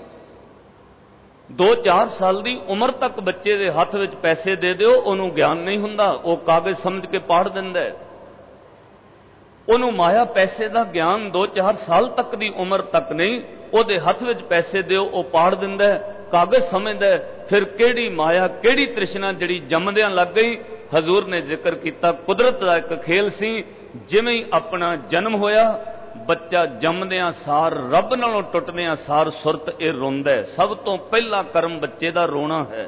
2-4 ਸਾਲ ਦੀ ਉਮਰ ਤੱਕ ਬੱਚੇ ਦੇ ਹੱਥ ਵਿੱਚ ਪੈਸੇ ਦੇ ਦਿਓ, ਉਹਨੂੰ ਗਿਆਨ ਨਹੀਂ ਹੁੰਦਾ, ਉਹ ਕਾਗਜ਼ ਸਮਝ ਕੇ ਪਾੜ ਦਿੰਦਾ ਹੈ। ਉਹਨੂੰ ਮਾਇਆ ਪੈਸੇ ਦਾ ਗਿਆਨ 2-4 ਸਾਲ ਤੱਕ ਦੀ ਉਮਰ ਤੱਕ ਨਹੀਂ। ਉਹਦੇ ਹੱਥ ਵਿੱਚ ਪੈਸੇ ਦਿਓ, ਉਹ ਪਾੜ ਦਿੰਦਾ ਹੈ, ਕਾਗਜ਼ ਸਮਝਦਾ। ਫਿਰ ਕਿਹੜੀ ਮਾਇਆ, ਕਿਹੜੀ ਤ੍ਰਿਸ਼ਨਾ ਜਿਹੜੀ ਜੰਮਦਿਆਂ ਲੱਗ ਗਈ? ਹਜ਼ੂਰ ਨੇ ਜ਼ਿਕਰ ਕੀਤਾ, ਕੁਦਰਤ ਦਾ ਇੱਕ ਖੇਲ ਸੀ। ਜਿਵੇਂ ਹੀ ਆਪਣਾ ਜਨਮ ਹੋਇਆ, ਬੱਚਾ ਜੰਮਦਿਆਂ ਸਾਰ, ਰੱਬ ਨਾਲੋਂ ਟੁੱਟਦਿਆਂ ਸਾਰ ਸੁਰਤ ਇਹ ਰੋਂਦਾ ਹੈ। ਸਭ ਤੋਂ ਪਹਿਲਾ ਕਰਮ ਬੱਚੇ ਦਾ ਰੋਣਾ ਹੈ।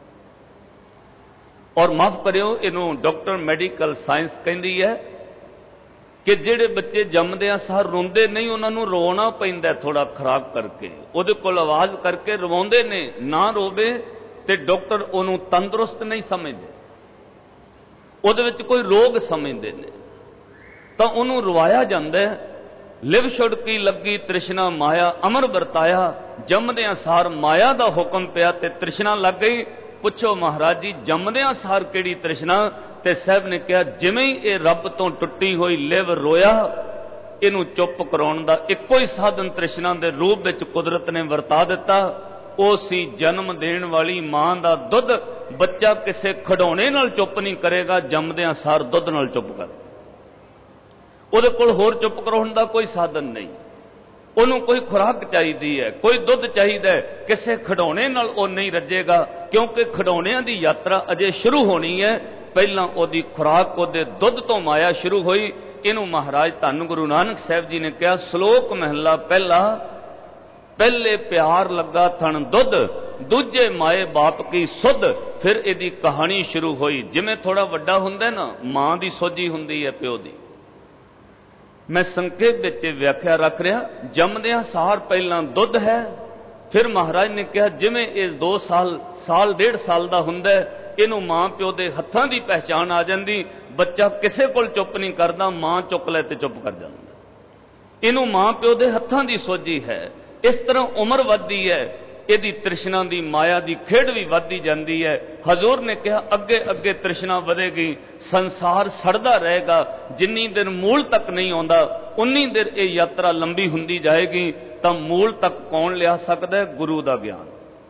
ਔਰ ਮਾਫ ਕਰਿਓ, ਇਹਨੂੰ ਡਾਕਟਰ ਮੈਡੀਕਲ ਸਾਇੰਸ ਕਹਿੰਦੀ ਹੈ ਕਿ ਜਿਹੜੇ ਬੱਚੇ ਜੰਮਦਿਆਂ ਸਾਰ ਰੋਂਦੇ ਨਹੀਂ, ਉਹਨਾਂ ਨੂੰ ਰੋਣਾ ਪੈਂਦਾ ਥੋੜਾ ਖੁਰਾਕ ਕਰਕੇ, ਉਹਦੇ ਕੋਲ ਆਵਾਜ਼ ਕਰਕੇ ਰਵਾਉਂਦੇ ਨੇ। ਨਾ ਰੋਵੇ ਤੇ ਡਾਕਟਰ ਉਹਨੂੰ ਤੰਦਰੁਸਤ ਨਹੀਂ ਸਮਝਦੇ, ਉਹਦੇ ਵਿੱਚ ਕੋਈ ਰੋਗ ਸਮਝਦੇ ਨੇ, ਤਾਂ ਉਹਨੂੰ ਰਵਾਇਆ ਜਾਂਦਾ ਹੈ। ਲਿਵ ਛੁੜਕੀ ਲੱਗੀ ਤ੍ਰਿਸ਼ਨਾ ਮਾਇਆ, ਅਮਰ ਵਰਤਾਇਆ। ਜੰਮਦਿਆਂ ਸਾਰ ਮਾਇਆ ਦਾ ਹੁਕਮ ਪਿਆ ਤੇ ਤ੍ਰਿਸ਼ਨਾ ਲੱਗ ਗਈ। ਪੁੱਛੋ ਮਹਾਰਾਜ ਜੀ, ਜੰਮਦਿਆਂ ਸਾਰ ਕਿਹੜੀ ਤ੍ਰਿਸ਼ਨਾ? ਤੇ ਸਾਹਿਬ ਨੇ ਕਿਹਾ, ਜਿਵੇਂ ਹੀ ਇਹ ਰੱਬ ਤੋਂ ਟੁੱਟੀ ਹੋਈ ਲਿਵ ਰੋਇਆ, ਇਹਨੂੰ ਚੁੱਪ ਕਰਾਉਣ ਦਾ ਇੱਕੋ ਹੀ ਸਾਧਨ ਤ੍ਰਿਸ਼ਨਾ ਦੇ ਰੂਪ ਵਿੱਚ ਕੁਦਰਤ ਨੇ ਵਰਤਾ ਦਿੱਤਾ। ਉਹ ਸੀ ਜਨਮ ਦੇਣ ਵਾਲੀ ਮਾਂ ਦਾ ਦੁੱਧ। ਬੱਚਾ ਕਿਸੇ ਖਿਡੌਣੇ ਨਾਲ ਚੁੱਪ ਨਹੀਂ ਕਰੇਗਾ, ਜੰਮਦਿਆਂ ਸਾਰ ਦੁੱਧ ਨਾਲ ਚੁੱਪ ਕਰ। ਉਹਦੇ ਕੋਲ ਹੋਰ ਚੁੱਪ ਕਰਾਉਣ ਦਾ ਕੋਈ ਸਾਧਨ ਨਹੀਂ। ਉਹਨੂੰ ਕੋਈ ਖੁਰਾਕ ਚਾਹੀਦੀ ਹੈ, ਕੋਈ ਦੁੱਧ ਚਾਹੀਦਾ ਹੈ। ਕਿਸੇ ਖਿਡੌਣੇ ਨਾਲ ਉਹ ਨਹੀਂ ਰੱਜੇਗਾ, ਕਿਉਂਕਿ ਖਿਡੌਣਿਆਂ ਦੀ ਯਾਤਰਾ ਅਜੇ ਸ਼ੁਰੂ ਹੋਣੀ ਹੈ। ਪਹਿਲਾਂ ਉਹਦੀ ਖੁਰਾਕ, ਉਹਦੇ ਦੁੱਧ ਤੋਂ ਮਾਇਆ ਸ਼ੁਰੂ ਹੋਈ। ਇਹਨੂੰ ਮਹਾਰਾਜ ਧੰਨ ਗੁਰੂ ਨਾਨਕ ਸਾਹਿਬ ਜੀ ਨੇ ਕਿਹਾ, ਸ਼ਲੋਕ ਮਹਿਲਾ ਪਹਿਲਾ, ਪਹਿਲੇ ਪਿਆਰ ਲੱਗਾ ਥਣ ਦੁੱਧ, ਦੂਜੇ ਮਾਏ ਬਾਪ ਕੀ ਸੁਧ। ਫਿਰ ਇਹਦੀ ਕਹਾਣੀ ਸ਼ੁਰੂ ਹੋਈ। ਜਿਵੇਂ ਥੋੜਾ ਵੱਡਾ ਹੁੰਦਾ ਨਾ, ਮਾਂ ਦੀ ਸੋਝੀ ਹੁੰਦੀ ਹੈ ਪਿਓ ਦੀ। ਮੈਂ ਸੰਖੇਪ ਵਿੱਚ ਵਿਆਖਿਆ ਰੱਖ ਰਿਹਾ। ਜੰਮਦਿਆਂ ਸਾਰ ਪਹਿਲਾਂ ਦੁੱਧ ਹੈ। ਫਿਰ ਮਹਾਰਾਜ ਨੇ ਕਿਹਾ, ਜਿਵੇਂ ਇਹ 2 ਸਾਲ, 1.5 ਸਾਲ ਦਾ ਹੁੰਦਾ, ਇਹਨੂੰ ਮਾਂ ਪਿਓ ਦੇ ਹੱਥਾਂ ਦੀ ਪਹਿਚਾਣ ਆ ਜਾਂਦੀ। ਬੱਚਾ ਕਿਸੇ ਕੋਲ ਚੁੱਪ ਨਹੀਂ ਕਰਦਾ, ਮਾਂ ਚੁੱਕ ਲੈ ਤੇ ਚੁੱਪ ਕਰ ਜਾਂਦਾ। ਇਹਨੂੰ ਮਾਂ ਪਿਓ ਦੇ ਹੱਥਾਂ ਦੀ ਸੋਝੀ ਹੈ। ਇਸ ਤਰ੍ਹਾਂ ਉਮਰ ਵੱਧਦੀ ਹੈ, ਇਹਦੀ ਤ੍ਰਿਸ਼ਨਾ ਦੀ ਮਾਇਆ ਦੀ ਖੇਡ ਵੀ ਵੱਧਦੀ ਜਾਂਦੀ ਹੈ। ਹਜ਼ੂਰ ਨੇ ਕਿਹਾ, ਅੱਗੇ ਅੱਗੇ ਤ੍ਰਿਸ਼ਨਾ ਵਧੇਗੀ, ਸੰਸਾਰ ਸੜਦਾ ਰਹੇਗਾ। ਜਿੰਨੀ ਦੇਰ ਮੂਲ ਤੱਕ ਨਹੀਂ ਆਉਂਦਾ, ਉਨੀ ਦੇਰ ਇਹ ਯਾਤਰਾ ਲੰਬੀ ਹੁੰਦੀ ਜਾਏਗੀ। ਤਾਂ ਮੂਲ ਤੱਕ ਕੌਣ ਲਿਆ ਸਕਦਾ ਹੈ? ਗੁਰੂ ਦਾ ਗਿਆਨ।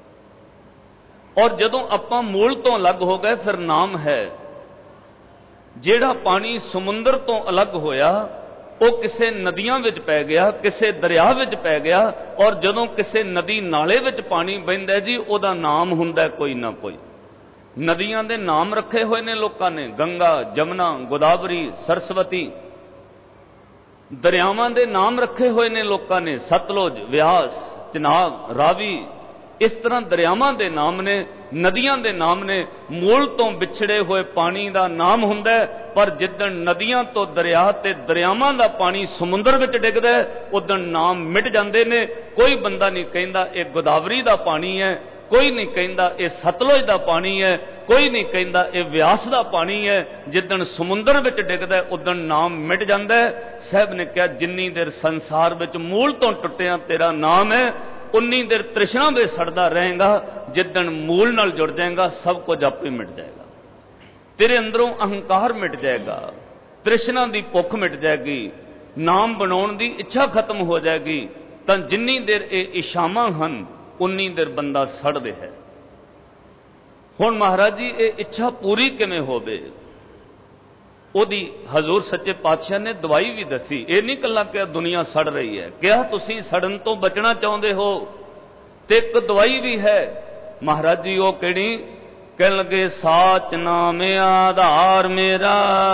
ਔਰ ਜਦੋਂ ਆਪਾਂ ਮੂਲ ਤੋਂ ਅਲੱਗ ਹੋ ਗਏ, ਫਿਰ ਨਾਮ ਹੈ। ਜਿਹੜਾ ਪਾਣੀ ਸਮੁੰਦਰ ਤੋਂ ਅਲੱਗ ਹੋਇਆ, ਉਹ ਕਿਸੇ ਨਦੀਆਂ ਵਿੱਚ ਪੈ ਗਿਆ, ਕਿਸੇ ਦਰਿਆ ਵਿੱਚ ਪੈ ਗਿਆ। ਔਰ ਜਦੋਂ ਕਿਸੇ ਨਦੀ ਨਾਲੇ ਵਿੱਚ ਪਾਣੀ ਵਹਿੰਦਾ ਜੀ, ਉਹਦਾ ਨਾਮ ਹੁੰਦਾ ਕੋਈ ਨਾ ਕੋਈ। ਨਦੀਆਂ ਦੇ ਨਾਮ ਰੱਖੇ ਹੋਏ ਨੇ ਲੋਕਾਂ ਨੇ, ਗੰਗਾ, ਜਮਨਾ, ਗੋਦਾਵਰੀ, ਸਰਸਵਤੀ। ਦਰਿਆਵਾਂ ਦੇ ਨਾਮ ਰੱਖੇ ਹੋਏ ਨੇ ਲੋਕਾਂ ਨੇ, ਸਤਲੁਜ, ਵਿਆਸ, ਚਨਾਬ, ਰਾਵੀ। ਇਸ ਤਰ੍ਹਾਂ ਦਰਿਆਵਾਂ ਦੇ ਨਾਮ ਨੇ, ਨਦੀਆਂ ਦੇ ਨਾਮ ਨੇ। ਮੂਲ ਤੋਂ ਵਿਛੜੇ ਹੋਏ ਪਾਣੀ ਦਾ ਨਾਮ ਹੁੰਦਾ, ਪਰ ਜਿੱਦਣ ਨਦੀਆਂ ਤੋਂ ਦਰਿਆ ਤੇ ਦਰਿਆਵਾਂ ਦਾ ਪਾਣੀ ਸਮੁੰਦਰ ਵਿੱਚ ਡਿੱਗਦਾ, ਉਦਣ ਨਾਮ ਮਿਟ ਜਾਂਦੇ ਨੇ। ਕੋਈ ਬੰਦਾ ਨਹੀਂ ਕਹਿੰਦਾ ਇਹ ਗੋਦਾਵਰੀ ਦਾ ਪਾਣੀ ਹੈ, ਕੋਈ ਨਹੀਂ ਕਹਿੰਦਾ ਇਹ ਸਤਲੁਜ ਦਾ ਪਾਣੀ ਹੈ, ਕੋਈ ਨਹੀਂ ਕਹਿੰਦਾ ਇਹ ਵਿਆਸ ਦਾ ਪਾਣੀ ਹੈ। ਜਿੱਦਣ ਸਮੁੰਦਰ ਵਿੱਚ ਡਿੱਗਦਾ, ਉਦਣ ਨਾਮ ਮਿਟ ਜਾਂਦਾ। ਸਾਹਿਬ ਨੇ ਕਿਹਾ, ਜਿੰਨੀ ਦੇਰ ਸੰਸਾਰ ਵਿੱਚ ਮੂਲ ਤੋਂ ਟੁੱਟਿਆ ਤੇਰਾ ਨਾਮ ਹੈ, ਉਨੀ ਦੇਰ ਤ੍ਰਿਸ਼ਨਾ ਵਿੱਚ ਸੜਦਾ ਰਹੇਗਾ। ਜਿੱਦਣ ਮੂਲ ਨਾਲ ਜੁੜ ਜਾਏਗਾ, ਸਭ ਕੁਝ ਆਪੇ ਮਿਟ ਜਾਏਗਾ। ਤੇਰੇ ਅੰਦਰੋਂ ਅਹੰਕਾਰ ਮਿਟ ਜਾਏਗਾ, ਤ੍ਰਿਸ਼ਨਾ ਦੀ ਭੁੱਖ ਮਿਟ ਜਾਏਗੀ, ਨਾਮ ਬਣਾਉਣ ਦੀ ਇੱਛਾ ਖਤਮ ਹੋ ਜਾਏਗੀ। ਤਾਂ ਜਿੰਨੀ ਦੇਰ ਇਹ ਇਛਾਵਾਂ ਹਨ, ਉਨੀ ਦੇਰ ਬੰਦਾ ਸੜਦੇ ਹੈ। ਹੁਣ ਮਹਾਰਾਜ ਜੀ, ਇਹ ਇੱਛਾ ਪੂਰੀ ਕਿਵੇਂ ਹੋਵੇ? ਉਹਦੀ ਹਜ਼ੂਰ ਸੱਚੇ ਪਾਤਸ਼ਾਹ ਨੇ ਦਵਾਈ ਵੀ ਦੱਸੀ। ਇਹ ਨਹੀਂ ਕੱਲਾ ਕਿ ਦੁਨੀਆ ਸੜ ਰਹੀ ਹੈ, ਕਿਹਾ ਤੁਸੀਂ ਸੜਨ ਤੋਂ ਬਚਣਾ ਚਾਹੁੰਦੇ ਹੋ ਤੇ ਇੱਕ ਦਵਾਈ ਵੀ ਹੈ। ਮਹਾਰਾਜ ਜੀ ਉਹ ਕਿਹੜੀ? ਕਹਿਣ ਲੱਗੇ, ਸਾਚ ਨਾਮ ਆਧਾਰ ਮੇਰਾ,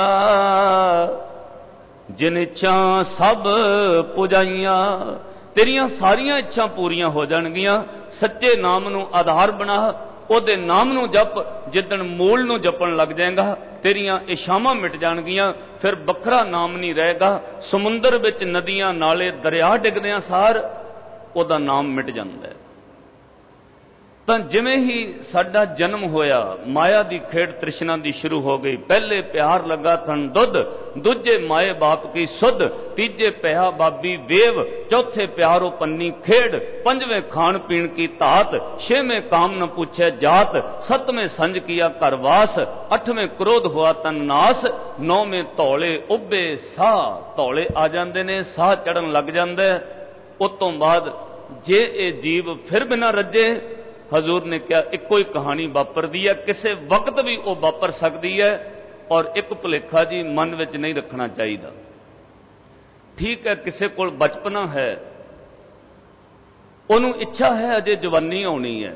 ਜਿਨ ਇੱਛਾ ਸਭ ਪੁਜਾਈਆਂ। ਤੇਰੀਆਂ ਸਾਰੀਆਂ ਇੱਛਾ ਪੂਰੀਆਂ ਹੋ ਜਾਣਗੀਆਂ। ਸੱਚੇ ਨਾਮ ਨੂੰ ਆਧਾਰ ਬਣਾ, ਉਹਦੇ ਨਾਮ ਨੂੰ ਜਪ। ਜਿੱਦਣ ਮੂਲ ਨੂੰ ਜਪਣ ਲੱਗ ਜਾਏਗਾ, ਤੇਰੀਆਂ ਇਛਾਵਾਂ ਮਿਟ ਜਾਣਗੀਆਂ। ਫਿਰ ਵੱਖਰਾ ਨਾਮ ਨਹੀਂ ਰਹੇਗਾ। ਸਮੁੰਦਰ ਵਿੱਚ ਨਦੀਆਂ, ਨਾਲੇ, ਦਰਿਆ ਡਿੱਗਦਿਆਂ ਸਾਰ ਉਹਦਾ ਨਾਮ ਮਿਟ ਜਾਂਦਾ ਹੈ। ਤਾਂ ਜਿਵੇਂ ਹੀ ਸਾਡਾ ਜਨਮ ਹੋਇਆ, ਮਾਇਆ ਦੀ ਖੇਡ ਤ੍ਰਿਸ਼ਨਾ ਦੀ ਸ਼ੁਰੂ ਹੋ ਗਈ। ਪਹਿਲੇ ਪਿਆਰ ਲੱਗਾ ਤਨ ਦੁੱਧ, ਦੂਜੇ ਮਾਏ ਬਾਪ ਕੀ ਸੁਧ, ਤੀਜੇ ਪਿਆ ਬਾਬੀ ਵੇਵ, ਚੌਥੇ ਪਿਆਰੋ ਪੰਨੀ ਖੇਡ, ਪੰਜਵੇਂ ਖਾਣ ਪੀਣ की तात, छेवें काम न पूछे जात, सतवें संज किया घर वास, अठवें क्रोध हुआ तन नास, नौवें धौले उबे साह। धौले आ जाते ने, साह चढ़न लग जाता है। उस तो बाद जे ये जीव फिर बिना रजे, हजूर ने कहा इको ही कहानी वापरदी है, किसी वक्त भी वो वापर सकती है। और एक भुलेखा जी मन विच नहीं रखना चाहिए। ठीक है, किसी कोल बचपना है, उन्होंने इच्छा है अजे जवानी आनी है,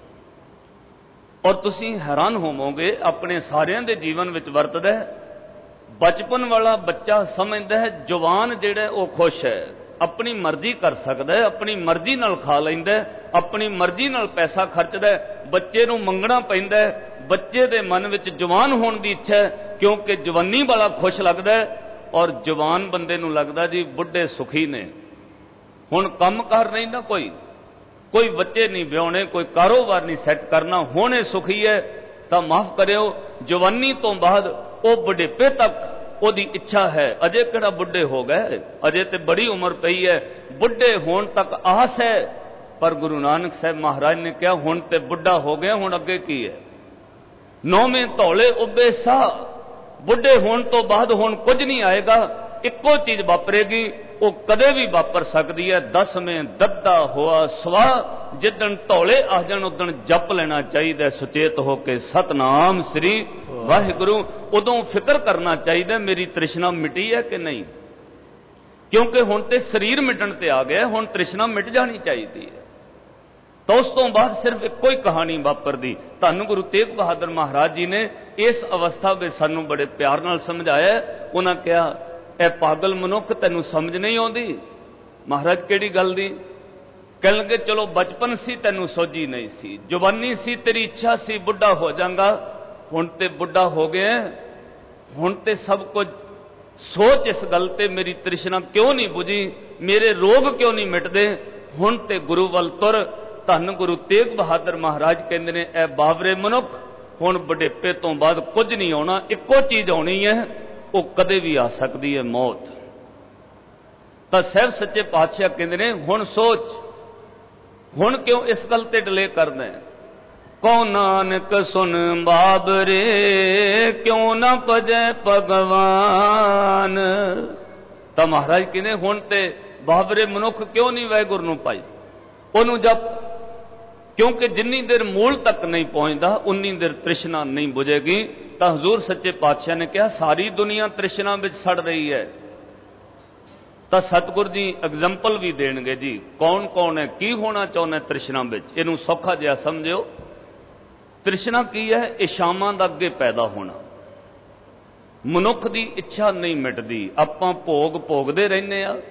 और तुसी हैरान होवोगे अपने सारियां दे जीवन विच वरतदा है। बचपन वाला बच्चा समझदा है जवान जिहड़ा वो खुश है, अपनी मर्जी कर सकता है, अपनी मर्जी नाल खा लैंदा है, अपनी मर्जी नाल पैसा खर्चदा है, बच्चे नूं मंगना पैंदा है। बच्चे दे मन विच जवान होने की इच्छा है, क्योंकि जवानी वाला खुश लगता है, और जवान बंदे नूं लगदा जी बुढ़े सुखी ने, हुण काम कर नहीं ना, कोई बच्चे नहीं ब्याहने, कोई कारोबार नहीं सैट करना, होने सुखी है। तो माफ करियो, जवानी तो बाद वो बुढ़ेपे तक ओदी इच्छा है। अजे किहड़ा बुढ़े हो गए, अजे तो बड़ी उम्र पई है, बुढ़े होने तक आस है। पर गुरु नानक साहब महाराज ने कहा हुण ते बुढ़ा हो गया, हुण अगे की है। नौवें धौले उबे साह, बुढ़े होने तो बाद हुण कुछ नहीं आएगा, इक्को चीज वापरेगी, वो कदे भी वापर सकती है। 10वें दद्दा हुआ स्वा, जिदन धौले आ जाण उदन जप लेना चाहिए सुचेत होके सतनाम श्री वाहिगुरु। उदों फिक्र करना चाहिए मेरी तृष्णा मिटी है कि नहीं, क्योंकि हुण ते शरीर मिटण ते आ गया, हुण तृष्णा मिट जानी चाहिए है। तो उस तो बाद सिर्फ इको ही कहानी वापरदी। धन गुरु तेग बहादुर महाराज जी ने इस अवस्था में सानू बड़े प्यार नाल समझाया। उन्होंने कहा ए पागल मनुख, तैनू समझ नहीं आती। महाराज केड़ी गल दी? कह लगे चलो बचपन सी तैनू सोझी नहीं सी, जवानी सी तेरी इच्छा सी बुढ़ा हो जाऊंगा, हुण ते बुढ़ा हो गया, हुण ते सब कुछ सोच इस गल ते मेरी तृष्णा क्यों नहीं बुझी, मेरे रोग क्यों नहीं मिटदे, हुण ते गुरु वल तुर। धन गुरु तेग बहादुर महाराज कहते ने ए बावरे मनुख, हुण बुढ़ेपे तो बाद कुछ नहीं आना, इक्को चीज आनी है, वो कदे भी आ सकती है, मौत। तो साहब सच्चे पातशाह कहते ने हुण सोच, हुण क्यों इस गल ते डिले करना है। कौ नानक सुन बाबरे, क्यों ना भजै भगवान। तो महाराज कहते हुण ते बाबरे मनुख क्यों नहीं वाहिगुरू नूं पाई, उन्होंने जप, क्योंकि जिन्नी देर मूल तक नहीं पहुंचता उन्नी देर तृष्णा नहीं बुझेगी। तो हजूर सच्चे पातशाह ने कहा सारी दुनिया तृष्णा में सड़ रही है। तो सतगुरु जी एग्जाम्पल भी देंगे जी, कौन कौन है, की होना चाहना तृष्णा में, इनू सौखा जिहा समझो। तृष्णा की है, इच्छावां दा अगे पैदा होना। मनुख की इच्छा नहीं मिटदी, आपां भोग भोगदे रहने आ।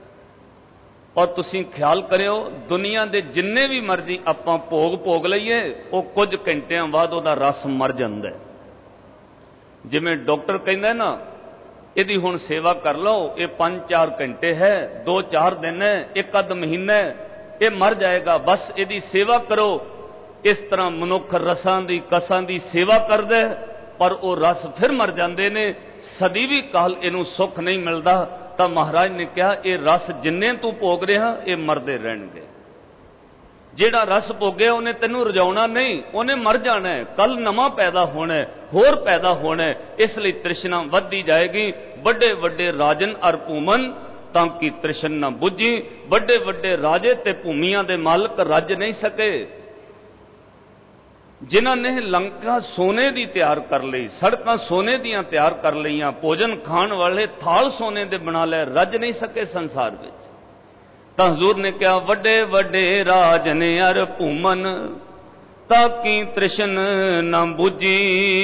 और तुसीं ख्याल करियो दुनिया के जिन्ने भी मर्जी आपां भोग भोग लईए, वो कुछ घंटियां बाद उहदा रस मर जांदा है। जिवें डॉक्टर कहंदा ना इहदी हुण सेवा कर लो, ये 5-4 घंटे है, 2-4 दिन है, 1 महीना है, ये मर जाएगा, बस इहदी सेवा करो। इस तरह मनुख रसां दी कसां दी सेवा करदा है, पर वो रस फिर मर जाते ने, सदी भी काल इनू सुख नहीं मिलता। तो महाराज ने कहा ये रस जिन्ने तू भोग रहा ये मरते रहणगे। जिहड़ा रस भोगया उन्हें तेनू रजाउणा नहीं, उन्हें मर जाना है, कल नवा पैदा होना है, होर पैदा होना है। इसलिए तृष्णा वधदी जाएगी। बड़े बड़े राजन अर भूमन ताकि तृष्णा बुझी। बड़े बड़े राजे ते भूमियां दे मालक रज नहीं सके, जिन्हां ने लंका सोने की तैयार कर ली, सड़कां सोने दियां तैयार कर लईयां, भोजन खाण वाले थाल सोने दे बना ले, रज नहीं सके संसार विच। तां हजूर ने कहा वड्डे वड्डे राज ने अर भूमन ताकि तृष्ण न बुझी,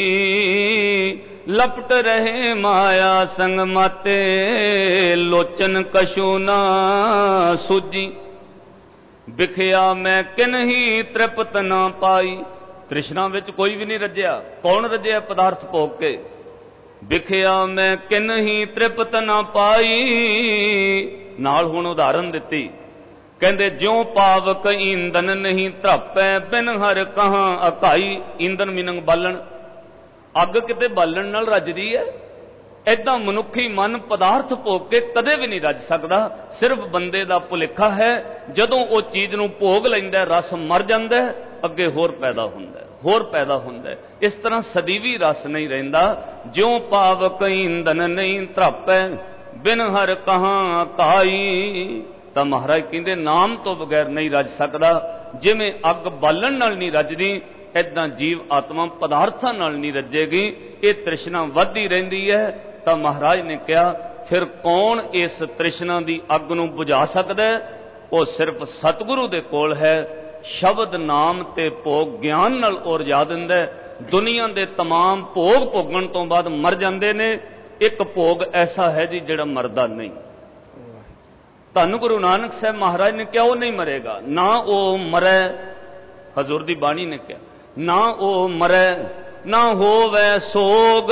लपट रहे माया संग माते लोचन कशु ना सूझी। बिखया मैं किन ही तृप्त ना पाई, तृष्णा विच कोई भी नहीं रज्या। कौन रज्या पदार्थ भोग के? बिखया मैं किन ही तृप्त ना पाई। नाल हुण उदाहरण दिती, ਕਹਿੰਦੇ ਜਿਉ ਪਾਵਕ ਈਂਦਨ ਨਹੀਂ ਧਰਾਪੈ ਬਿਨ ਹਰ ਕਹਾਂ ਅਕਾਈ। ਈਂਦਨ ਮੀਨੰਗ ਬਾਲਣ, ਅੱਗ ਕਿਤੇ ਬਾਲਣ ਨਾਲ ਰੱਜਦੀ ਹੈ? ਏਦਾਂ ਮਨੁੱਖੀ ਮਨ ਪਦਾਰਥ ਭੋਗ ਕੇ ਕਦੇ ਵੀ ਨਹੀਂ ਰੱਜ ਸਕਦਾ। ਸਿਰਫ ਬੰਦੇ ਦਾ ਭੁਲੇਖਾ ਹੈ, ਜਦੋਂ ਉਹ ਚੀਜ਼ ਨੂੰ ਭੋਗ ਲੈਂਦਾ ਰਸ ਮਰ ਜਾਂਦਾ, ਅੱਗੇ ਹੋਰ ਪੈਦਾ ਹੁੰਦਾ, ਹੋਰ ਪੈਦਾ ਹੁੰਦਾ। ਇਸ ਤਰ੍ਹਾਂ ਸਦੀਵੀ ਰਸ ਨਹੀਂ ਰਹਿੰਦਾ। ਜਿਉ ਪਾਵਕ ਈਂਦਨ ਨਹੀਂ ਧਰਾਪੈ ਬਿਨ ਹਰ ਕਹਾਂ ਅਕਾਈ। ਤਾਂ ਮਹਾਰਾਜ ਕਹਿੰਦੇ ਨਾਮ ਤੋਂ ਬਗੈਰ ਨਹੀਂ ਰੱਜ ਸਕਦਾ। ਜਿਵੇਂ ਅੱਗ ਬਾਲਣ ਨਾਲ ਨਹੀਂ ਰੱਜਦੀ, ਏਦਾਂ ਜੀਵ ਆਤਮਾ ਪਦਾਰਥਾਂ ਨਾਲ ਨਹੀਂ ਰੱਜੇਗੀ। ਇਹ ਤ੍ਰਿਸ਼ਨਾ ਵੱਧਦੀ ਰਹਿੰਦੀ ਹੈ। ਤਾਂ ਮਹਾਰਾਜ ਨੇ ਕਿਹਾ ਫਿਰ ਕੌਣ ਇਸ ਤ੍ਰਿਸ਼ਨਾ ਦੀ ਅੱਗ ਨੂੰ ਬੁਝਾ ਸਕਦਾ? ਉਹ ਸਿਰਫ ਸਤਿਗੁਰੂ ਦੇ ਕੋਲ ਹੈ। ਸ਼ਬਦ ਨਾਮ ਤੇ ਭੋਗ ਗਿਆਨ ਨਾਲ ਉਰਜਾ ਦਿੰਦਾ। ਦੁਨੀਆ ਦੇ तमाम ਭੋਗ ਭੋਗਣ ਤੋਂ ਬਾਅਦ ਮਰ ਜਾਂਦੇ ਨੇ। ਇੱਕ ਭੋਗ ਐਸਾ ਹੈ ਜੀ ਜਿਹੜਾ ਮਰਦਾ ਨਹੀਂ। ਧੰਨ ਗੁਰੂ ਨਾਨਕ ਸਾਹਿਬ ਮਹਾਰਾਜ ਨੇ ਕਿਹਾ ਉਹ ਨਹੀਂ ਮਰੇਗਾ। ਨਾ ਉਹ ਮਰੇ, ਹਜ਼ੂਰ ਦੀ ਬਾਣੀ ਨੇ ਕਿਹਾ ਨਾ ਉਹ ਮਰੇ ਨਾ ਹੋਵੇ ਸੋਗ,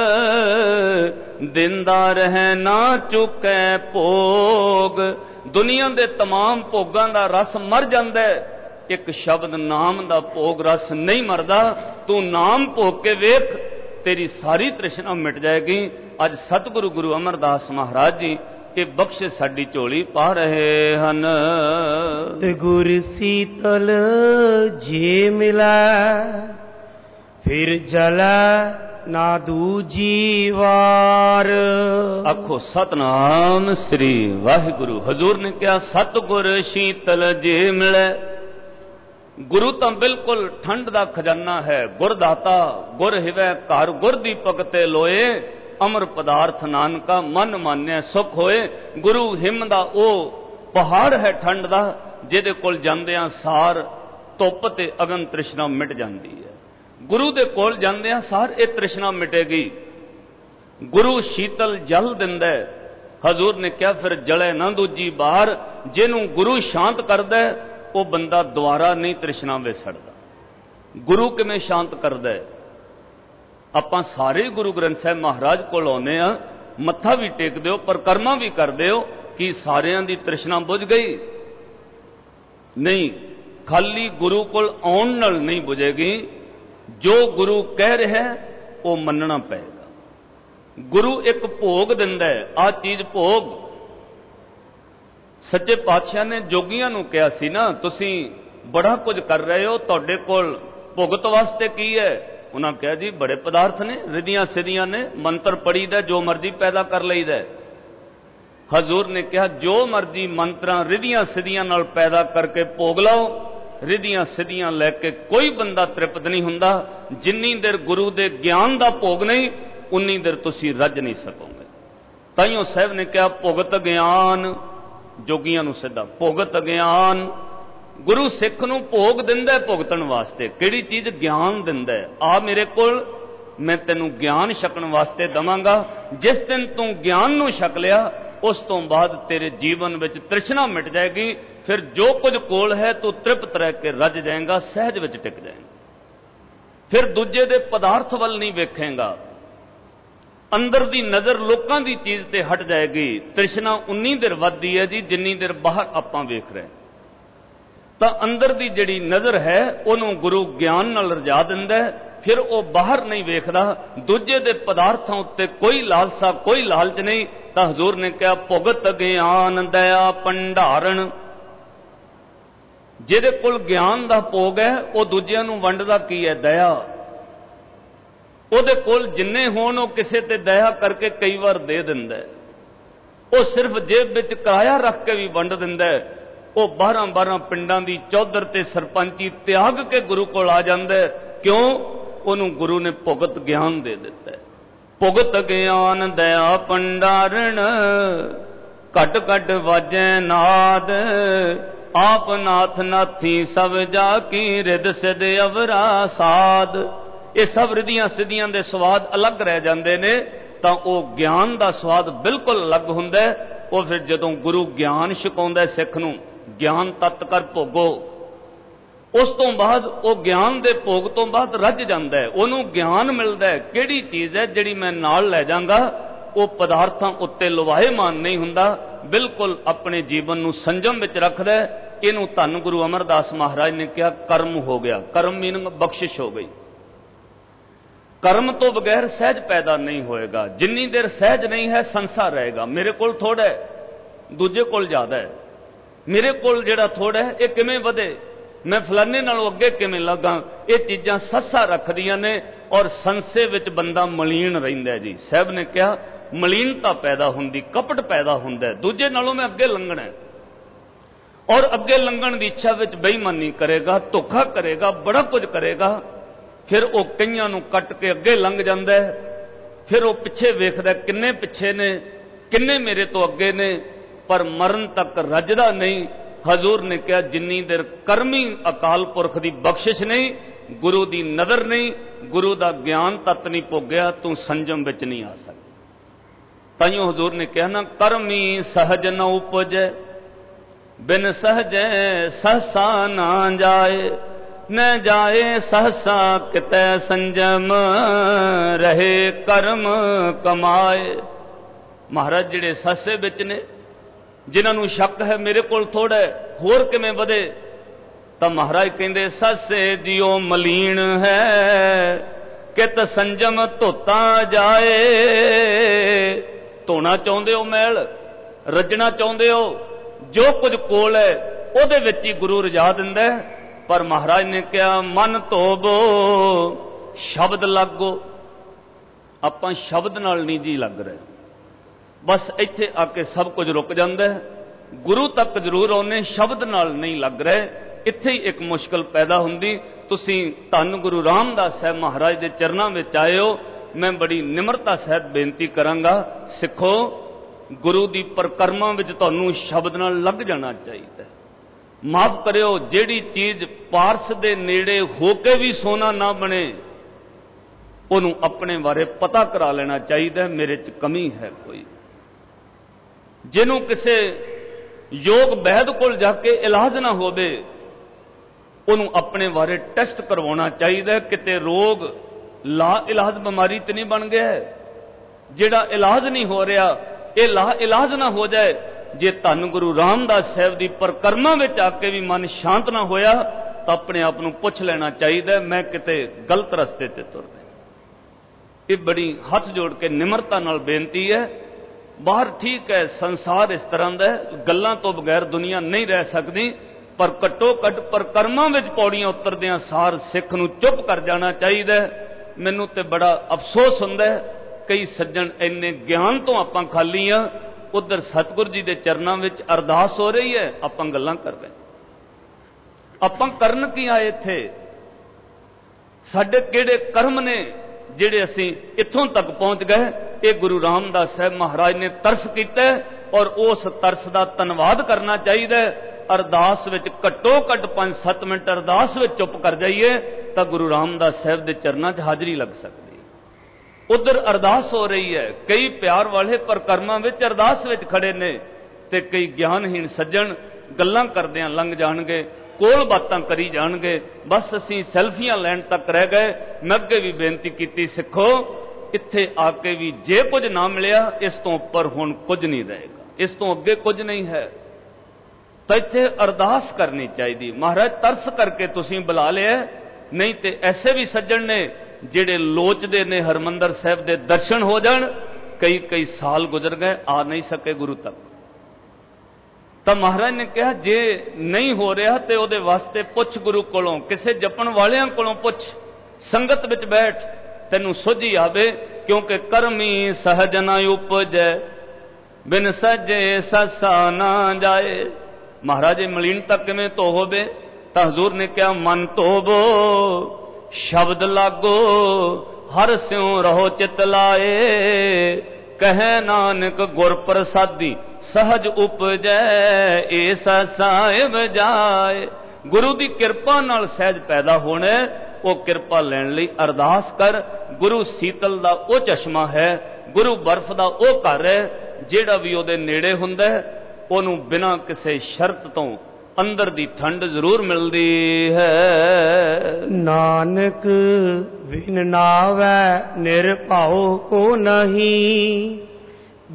ਦਿੰਦਾ ਰਹਿ ਨਾ ਚੁੱਕੈ ਭੋਗ। ਦੁਨੀਆ ਦੇ तमाम ਭੋਗਾਂ ਦਾ ਰਸ ਮਰ ਜਾਂਦਾ, ਇੱਕ ਸ਼ਬਦ ਨਾਮ ਦਾ ਭੋਗ ਰਸ ਨਹੀਂ ਮਰਦਾ। ਤੂੰ ਨਾਮ ਭੋਗ ਕੇ ਵੇਖ, ਤੇਰੀ ਸਾਰੀ ਤ੍ਰਿਸ਼ਨਾ ਮਿਟ ਜਾਏਗੀ। ਅੱਜ ਸਤਿਗੁਰੂ ਗੁਰੂ ਅਮਰਦਾਸ ਮਹਾਰਾਜ ਜੀ ਇਹ ਬਖਸ਼ਿਸ਼ ਸਾਡੀ ਝੋਲੀ ਪਾ ਰਹੇ ਹਨ। ਤੇ ਗੁਰ ਸੀਤਲ ਜੇ ਮਿਲੈ ਫਿਰ ਜਲੈ ਨਾ ਦੂਜੀ ਵਾਰ। ਆਖੋ ਸਤਨਾਮ ਸ੍ਰੀ ਵਾਹਿਗੁਰੂ। ਹਜ਼ੂਰ ਨੇ ਕਿਹਾ ਸਤਿਗੁਰ ਸ਼ੀਤਲ ਜੇ ਮਿਲੈ। ਗੁਰੂ ਤਾਂ ਬਿਲਕੁਲ ਠੰਡ ਦਾ ਖਜ਼ਾਨਾ ਹੈ, ਗੁਰ ਦਾਤਾ ਗੁਰ ਹਿਵੈ ਘਰ ਗੁਰ ਦੀਪਕ ਤੇ ਲੋਏ। ਅਮਰ ਪਦਾਰਥ ਨਾਨਕਾ ਮਨ ਮਾਨਿਆ ਸੁਖ ਹੋਏ। ਗੁਰੂ ਹਿਮ ਦਾ ਉਹ ਪਹਾੜ ਹੈ ਠੰਡ ਦਾ, ਜਿਹਦੇ ਕੋਲ ਜਾਂਦਿਆਂ ਸਾਰ ਧੁੱਪ ਤੇ ਅਗਨ ਤ੍ਰਿਸ਼ਨਾ ਮਿਟ ਜਾਂਦੀ ਹੈ। ਗੁਰੂ ਦੇ ਕੋਲ ਜਾਂਦਿਆਂ ਸਾਰ ਇਹ ਤ੍ਰਿਸ਼ਨਾ ਮਿਟੇਗੀ। ਗੁਰੂ ਸ਼ੀਤਲ ਜਲ ਦਿੰਦਾ। ਹਜ਼ੂਰ ਨੇ ਕਿਹਾ ਫਿਰ ਜਲੇ ਨਾ ਦੂਜੀ ਬਾਰ। ਜਿਹਨੂੰ ਗੁਰੂ ਸ਼ਾਂਤ ਕਰਦਾ ਉਹ ਬੰਦਾ ਦੁਆਰਾ ਨਹੀਂ ਤ੍ਰਿਸ਼ਨਾ ਵਿੱਚ ਸੜਦਾ। ਗੁਰੂ ਕਿਵੇਂ ਸ਼ਾਂਤ ਕਰਦਾ? ਆਪਾਂ ਸਾਰੇ ਗੁਰੂ ਗ੍ਰੰਥ ਸਾਹਿਬ ਮਹਾਰਾਜ ਕੋਲ ਆਉਂਦੇ ਆ, ਮੱਥਾ ਵੀ ਟੇਕਦੇ ਹੋ, ਪਰਿਕਰਮਾ ਵੀ ਕਰਦੇ ਹੋ, ਕਿ ਸਾਰਿਆਂ ਦੀ ਤ੍ਰਿਸ਼ਨਾ ਬੁਝ ਗਈ? ਨਹੀਂ, ਖਾਲੀ ਗੁਰੂ ਕੋਲ ਆਉਣ ਨਾਲ ਨਹੀਂ ਬੁਝੇਗੀ। ਜੋ ਗੁਰੂ ਕਹਿ ਰਿਹਾ ਉਹ ਮੰਨਣਾ ਪਏਗਾ। ਗੁਰੂ ਇੱਕ ਭੋਗ ਦਿੰਦਾ ਹੈ, ਆਹ ਚੀਜ਼ ਭੋਗ। ਸੱਚੇ ਪਾਤਸ਼ਾਹ ਨੇ ਜੋਗੀਆਂ ਨੂੰ ਕਿਹਾ ਸੀ ਨਾ, ਤੁਸੀਂ ਬੜਾ ਕੁਝ ਕਰ ਰਹੇ ਹੋ, ਤੁਹਾਡੇ ਕੋਲ ਭੁਗਤ ਵਾਸਤੇ ਕੀ ਹੈ? ਉਹਨਾਂ ਕਿਹਾ ਜੀ ਬੜੇ ਪਦਾਰਥ ਨੇ, ਰਿਧੀਆਂ ਸਿਧੀਆਂ ਨੇ, ਮੰਤਰ ਪੜੀਦਾ, ਜੋ ਮਰਜ਼ੀ ਪੈਦਾ ਕਰ ਲਈਦਾ। ਹਜ਼ੂਰ ਨੇ ਕਿਹਾ ਜੋ ਮਰਜ਼ੀ ਮੰਤਰਾਂ ਰਿਧੀਆਂ ਸਿਧੀਆਂ ਨਾਲ ਪੈਦਾ ਕਰਕੇ ਭੋਗ ਲਾਓ, ਰਿਧੀਆਂ ਸਿਧੀਆਂ ਲੈ ਕੇ ਕੋਈ ਬੰਦਾ ਤ੍ਰਿਪਤ ਨਹੀਂ ਹੁੰਦਾ। ਜਿੰਨੀ ਦੇਰ ਗੁਰੂ ਦੇ ਗਿਆਨ ਦਾ ਭੋਗ ਨਹੀਂ, ਉਨੀ ਦੇਰ ਤੁਸੀਂ ਰੱਜ ਨਹੀਂ ਸਕੋਗੇ। ਤਾਈਓ ਸਾਹਿਬ ਨੇ ਕਿਹਾ ਭੁਗਤ ਗਿਆਨ। ਜੋਗੀਆਂ ਨੂੰ ਸਿੱਧਾ ਭੁਗਤ ਗਿਆਨ। ਗੁਰੂ ਸਿੱਖ ਨੂੰ ਭੋਗ ਦਿੰਦਾ ਭੁਗਤਣ ਵਾਸਤੇ। ਕਿਹੜੀ ਚੀਜ਼? ਗਿਆਨ ਦਿੰਦਾ। ਆ ਮੇਰੇ ਕੋਲ, ਮੈਂ ਤੈਨੂੰ ਗਿਆਨ ਛਕਣ ਵਾਸਤੇ ਦਵਾਂਗਾ। ਜਿਸ ਦਿਨ ਤੂੰ ਗਿਆਨ ਨੂੰ ਛਕ ਲਿਆ, ਉਸ ਤੋਂ ਬਾਅਦ ਤੇਰੇ ਜੀਵਨ ਵਿੱਚ ਤ੍ਰਿਸ਼ਨਾ ਮਿਟ ਜਾਏਗੀ। ਫਿਰ ਜੋ ਕੁਝ ਕੋਲ ਹੈ ਤੂੰ ਤ੍ਰਿਪਤ ਰਹਿ ਕੇ ਰੱਜ ਜਾਏਗਾ, ਸਹਿਜ ਵਿੱਚ ਟਿਕ ਜਾਏਗਾ। ਫਿਰ ਦੂਜੇ ਦੇ ਪਦਾਰਥ ਵੱਲ ਨਹੀਂ ਵੇਖੇਗਾ। ਅੰਦਰ ਦੀ ਨਜ਼ਰ ਲੋਕਾਂ ਦੀ ਚੀਜ਼ ਤੇ ਹਟ ਜਾਏਗੀ। ਤ੍ਰਿਸ਼ਨਾ ਉਨੀ ਦੇਰ ਵੱਧਦੀ ਹੈ ਜੀ ਜਿੰਨੀ ਦੇਰ ਬਾਹਰ ਆਪਾਂ ਵੇਖ ਰਹੇ। ਤਾਂ ਅੰਦਰ ਦੀ ਜਿਹੜੀ ਨਜ਼ਰ ਹੈ ਉਹਨੂੰ ਗੁਰੂ ਗਿਆਨ ਨਾਲ ਰਜਾ ਦਿੰਦਾ। ਫਿਰ ਉਹ ਬਾਹਰ ਨਹੀਂ ਵੇਖਦਾ। ਦੂਜੇ ਦੇ ਪਦਾਰਥਾਂ ਉੱਤੇ ਕੋਈ ਲਾਲਸਾ, ਕੋਈ ਲਾਲਚ ਨਹੀਂ। ਤਾਂ ਹਜ਼ੂਰ ਨੇ ਕਿਹਾ ਭੁਗਤ ਗਿਆਨ ਦਇਆ ਭੰਡਾਰਨ। ਜਿਹਦੇ ਕੋਲ ਗਿਆਨ ਦਾ ਭੋਗ ਹੈ ਉਹ ਦੂਜਿਆਂ ਨੂੰ ਵੰਡਦਾ ਕੀ ਹੈ? ਦਇਆ। ਉਹਦੇ ਕੋਲ ਜਿੰਨੇ ਹੋਣ ਉਹ ਕਿਸੇ ਤੇ ਦਇਆ ਕਰਕੇ ਕਈ ਵਾਰ ਦੇ ਦਿੰਦਾ। ਉਹ ਸਿਰਫ ਜੇਬ ਵਿੱਚ ਕਿਰਾਇਆ ਰੱਖ ਕੇ ਵੀ ਵੰਡ ਦਿੰਦਾ। ਉਹ 12-12 ਪਿੰਡਾਂ ਦੀ ਚੌਧਰ ਤੇ ਸਰਪੰਚੀ ਤਿਆਗ ਕੇ ਗੁਰੂ ਕੋਲ ਆ ਜਾਂਦਾ। ਕਿਉਂ? ਉਹਨੂੰ ਗੁਰੂ ਨੇ ਭੁਗਤ ਗਿਆਨ ਦੇ ਦਿੱਤਾ। ਭੁਗਤ ਗਿਆਨ ਦਇਆ ਭੰਡਾਰਨ, ਘਟ ਘਟ ਵਾਜੈ ਨਾਦ। ਆਪ ਨਾਥ ਨਾਥੀ ਸਭ ਜਾ ਕੀ ਰਿਦ ਸਿਧ ਅਵਰਾ ਸਾਧ। ਇਹ ਸਭ ਰਿਧੀਆਂ ਸਿੱਧੀਆਂ ਦੇ ਸਵਾਦ ਅਲੱਗ ਰਹਿ ਜਾਂਦੇ ਨੇ। ਤਾਂ ਉਹ ਗਿਆਨ ਦਾ ਸਵਾਦ ਬਿਲਕੁਲ ਅਲੱਗ ਹੁੰਦਾ। ਉਹ ਫਿਰ ਜਦੋਂ ਗੁਰੂ ਗਿਆਨ ਛਕਾਉਂਦਾ ਸਿੱਖ ਨੂੰ, ਗਿਆਨ ਤਤ ਕਰ ਭੋਗੋ, ਉਸ ਤੋਂ ਬਾਅਦ ਉਹ ਗਿਆਨ ਦੇ ਭੋਗ ਤੋਂ ਬਾਅਦ ਰੱਜ ਜਾਂਦਾ। ਉਹਨੂੰ ਗਿਆਨ ਮਿਲਦਾ ਕਿਹੜੀ ਚੀਜ਼ ਹੈ ਜਿਹੜੀ ਮੈਂ ਨਾਲ ਲੈ ਜਾਵਾਂਗਾ वो पदार्थां उत्ते लोवाहेमान नहीं हुंदा, बिल्कुल अपने जीवन नूं संजम विच रखदा है। इहनूं धन गुरु अमरदास महाराज ने कहा कर्म हो गया। कर्म मीनिंग बख्शिश हो गई। कर्म तो बगैर सहज पैदा नहीं होएगा। जिन्नी देर सहज नहीं है संसार रहेगा। मेरे कोल थोड़ा है, दूजे कोल ज्यादा है। मेरे कोल जिहड़ा थोड़ा है ये किवें वधे, मैं फलाने नालों अगे किवें लगा, ये चीज़ां सस्सा रखदियां ने और संसे विच बंदा मलीन रहिंदा जी। साहब ने कहा मलीनता पैदा हुंदी, कपट पैदा हुंदा है, दूजे नालों मैं अगे लंघना है और अगे लंघण की इच्छा विच बेईमानी करेगा, धोखा करेगा, बड़ा कुछ करेगा। फिर वो कईयां नूं कट के अगे लंघ जांदा है। फिर वो पिछे वेखदा किन्ने पिछे ने, किन्ने मेरे तो अगे ने, पर मरण तक रजदा नहीं। हजूर ने कहा जिन्नी देर कर्मी अकाल पुरख की बख्शिश नहीं, गुरु की नज़र नहीं, गुरु का ज्ञान तत्त नहीं भोगया, तू संजम विच नहीं आ सकता। ताइयों हजूर ने कहा ना, कर्मी सहज न उपजै, बिन सहजै सहसा ना जाए, न जाए सहसा कितै संजम, रहे कर्म कमाए। महाराज जिहड़े सहसे विच ने, जिन्होंने शक है मेरे कोल थोड़ा है, होर किवें वधे, तो महाराज कहते सहसे जियो मलीन है, कित संजम धोता जाए। धोना चाहते हो मैल, रजना चाहते हो, जो कुछ कोल है उहदे विच ही गुरु रजा दिंदा है। पर महाराज ने कहा मन धोवो, शब्द लागो। आपां शब्द नाल नहीं जी लग रहे, बस इत्थे आके सब कुछ रुक जाता है। गुरु तक जरूर आने, शब्द नाल नहीं लग रहे। इत्थे ही एक मुश्किल पैदा हुंदी। तुसीं धन गुरु रामदास साहब महाराज के चरणों में आए हो, मैं बड़ी निमरता सहित बेनती करांगा, सिखो गुरु की परकरमा विच तुहानूं शब्द नाल लग जाना चाहिए। माफ करियो, जिहड़ी चीज पारस दे नेड़े होके भी सोना ना बने, उन्होंने अपने बारे पता करा लेना चाहिए, मेरे च कमी है कोई। जिन्हों किसे योग वैद कोल जाके इलाज ना होवे, उन्होंने अपने बारे टेस्ट करवाना चाहिए, किते रोग ला इलाज बीमारी तो नहीं बन गया है। जिहड़ा इलाज नहीं हो रहा ये ला इलाज ना हो जाए। जे धन गुरु रामदास साहब की परकरमा में आके भी मन शांत ना होया, तो अपने आप को पुछ लेना चाहिए, मैं किते गलत रस्ते ते तुर गया। ये बड़ी हाथ जोड़ के निमरता नाल बेनती है। बाहर ठीक है, संसार इस तरह का गल्लां तो बगैर दुनिया नहीं रह सकती, पर घट्टो घट परकरमा विच पौड़ियां उतरदियां सार सिख नूं चुप कर जाना चाहिए। मैनूं ते बड़ा अफसोस हुंदा है, कई सज्जन इन्ने ज्ञान तो आपां खाली हाँ, उधर सतगुरु जी के चरणों में अरदास हो रही है, आपां गल्लां कर रहे। आपां करन की आए इत्थे? साडे किहड़े कर्म ने जिहड़े असीं इत्थों तक पहुंच गए? ये गुरु रामदास साहब महाराज ने तरस किया और उस तरस का धन्नवाद करना चाहिए। अरदास विच घट्टो घट 5-7 मिनट अरदास विच चुप कर जाइए तो गुरु रामदास साहब के चरणों 'च हाजरी लग सकती। उधर अरदास हो रही है, कई प्यार वाले परकर्मा विच अरदास विच खड़े ने, ते कई ज्ञानहीन सज्जन गल्लां करदियां लंघ जाणगे, कोल बातां करी जाणगे। बस असीं सैल्फियां लैण तक रह गए। मैं अगे भी बेनती की, सिखो इत्थे आके भी जे कुछ ना मिलिया, इस तो उपर हुण कुछ नहीं रहेगा, इस तो अगे कुछ नहीं है, तो इत्थे अरदास करनी चाहिए। महाराज तरस करके तुसीं बुला लिया, नहीं तो ऐसे भी सज्जन ने जिहड़े लोचदे ने हरमंदर साहब दे दर्शन हो जाण, कई कई साल गुजर गए, आ नहीं सके गुरु तक। तो महाराज ने कहा जे नहीं हो रहा तो उहदे वास्ते पुछ गुरु कोलों, किसे जपण वालियां कोलों पुछ, संगत विच बैठ, तैनूं सुझी आवे। क्योंकि कर्मी सहज ना उपजै, बिन सहजे सहसा ना जाए। महाराज मलीनता किवें धो होवे? तां हजूर ने कहा मन धोवो, शब्द लागो, हर स्यों रहो चित लाए। कहे नानक गुर प्रसादी, सहज उपजै ऐसा साहिब जाए। गुरु की कृपा नाल सहज पैदा होना, वो कृपा लैण लई अरदास कर। गुरु सीतल दा वो चश्मा है, गुरु बर्फ दा वो घर है, जिहड़ा भी उहदे नेड़े हुंदा है उहनूं बिना किसी शर्त तो अंदर दी ठंड जरूर मिलती है। नानक बिन नावै निर्भाव को नहीं,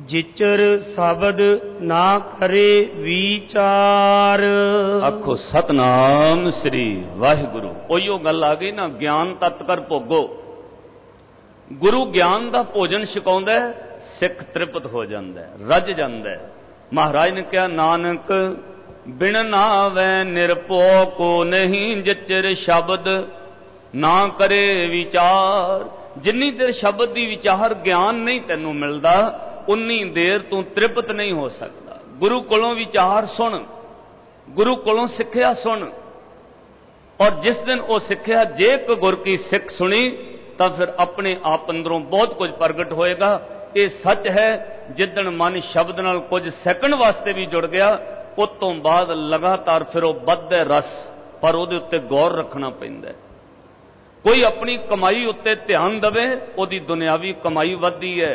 जिचर शब्द ना करे विचार। आखो सतनाम श्री वाहिगुरु। उहियो गल आ गई ना, ज्ञान तत् कर भोगो। गुरु ज्ञान का भोजन छकाउंदा है, सिख तृप्त हो जाता है, रज जाता है। महाराज ने कहा नानक बिन नावै निरपो को नहीं, जिचर शब्द ना करे विचार। जिन्नी देर शब्द की विचार ज्ञान नहीं तैनू मिलता, उन्नी देर तू तृप्त नहीं हो सकता। गुरु कोलों विचार सुन, गुरु कोलों सिक्ख्या सुन, और जिस दिन वो सिक्ख्या जे एक गुर की सिख सुनी तो फिर अपने आप अंदरों बहुत कुछ प्रगट होएगा। ये सच है, जिदन मन शब्द नाल कुछ सैकंड वास्ते भी जुड़ गया, उस तो बाद लगातार फिर वो बधदा रस, पर उहदे उत्ते गौर रखना पैंदा है। कोई अपनी कमाई उत्ते ध्यान दवे, उहदी दुनियावी कमाई वधदी है।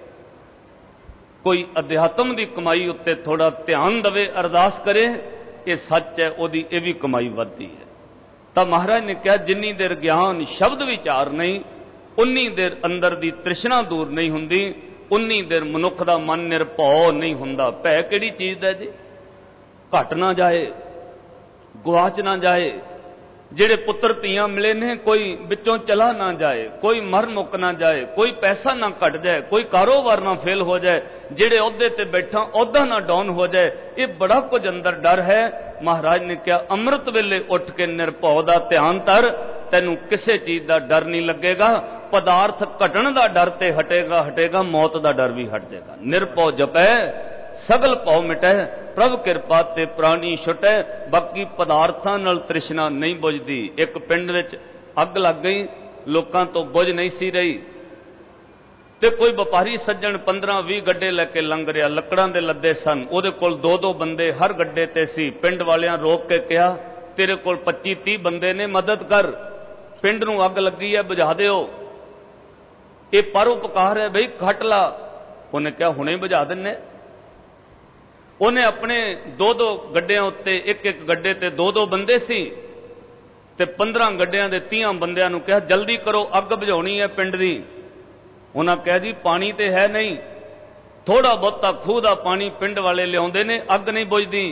कोई अध्यात्म की कमाई उत्ते थोड़ा ध्यान दवे, अरदास करे, ये सच है, उहदी ये भी कमाई वधदी है। तो महाराज ने कहा जिन्नी देर ज्ञान शब्द विचार नहीं, उन्नी देर अंदर दी तृष्णा दूर नहीं हुंदी, उन्नी देर मनुख दा मन निरभौ नहीं हुंदा। भै किहड़ी चीज़ दा जी? घट ना जाए, गुआच ना जाए। जिहड़े पुत्र धीआं मिले ने, कोई विचों चला ना जाए, कोई मर मुक ना जाए, कोई पैसा ना घट जाए, कोई कारोबार ना फेल हो जाए, जिहड़े अहुदे ते बैठा अहुदा ना डाउन हो जाए। ये बड़ा कुछ अंदर डर है। महाराज ने कहा अमृत वेले उठ के निरभौ दा ध्यान धर, तैनू किसी चीज़ का डर नहीं लगेगा। पदार्थ घटन का डर ते हटेगा हटेगा, मौत का डर भी हट जाएगा। निरभौ जपै सगल भौ मिटै, प्रभ किरपा ते प्राणी छुटै। बाकी पदार्थां नाल तृष्णा नहीं बुझदी। एक पिंड विच अग लग गई, लोकां तो बुझ नहीं सी रही, ते कोई व्यापारी सज्जन 15-20 गड्डे लैके लंघ रहा, लकड़ां दे लद्दे सन, उहदे कोल 2-2 बंदे हर गड्डे ते सी। पिंड वालियां रोक के कहा तेरे कोल 25-30 बंदे ने, मदद कर, पिंड नूं अग लगी है, बुझा दिओ। ये परोपकार है बई, खट ला। उन्हें कहा हुणे बुझा दिन्ने। उन्हें अपने 2-2 गड्डियां उत्ते, एक-एक गड्डे ते 2-2 बंदे सी, ते 15 गड्डियां दे 30 बंदियां नूं कहा जल्दी करो, अग बुझाउणी है पिंड दी। उन्हें कहा जी पानी तो है नहीं, थोड़ा बहुता खूह का पानी पिंड वाले लियाउंदे ने, अग नहीं बुझदी।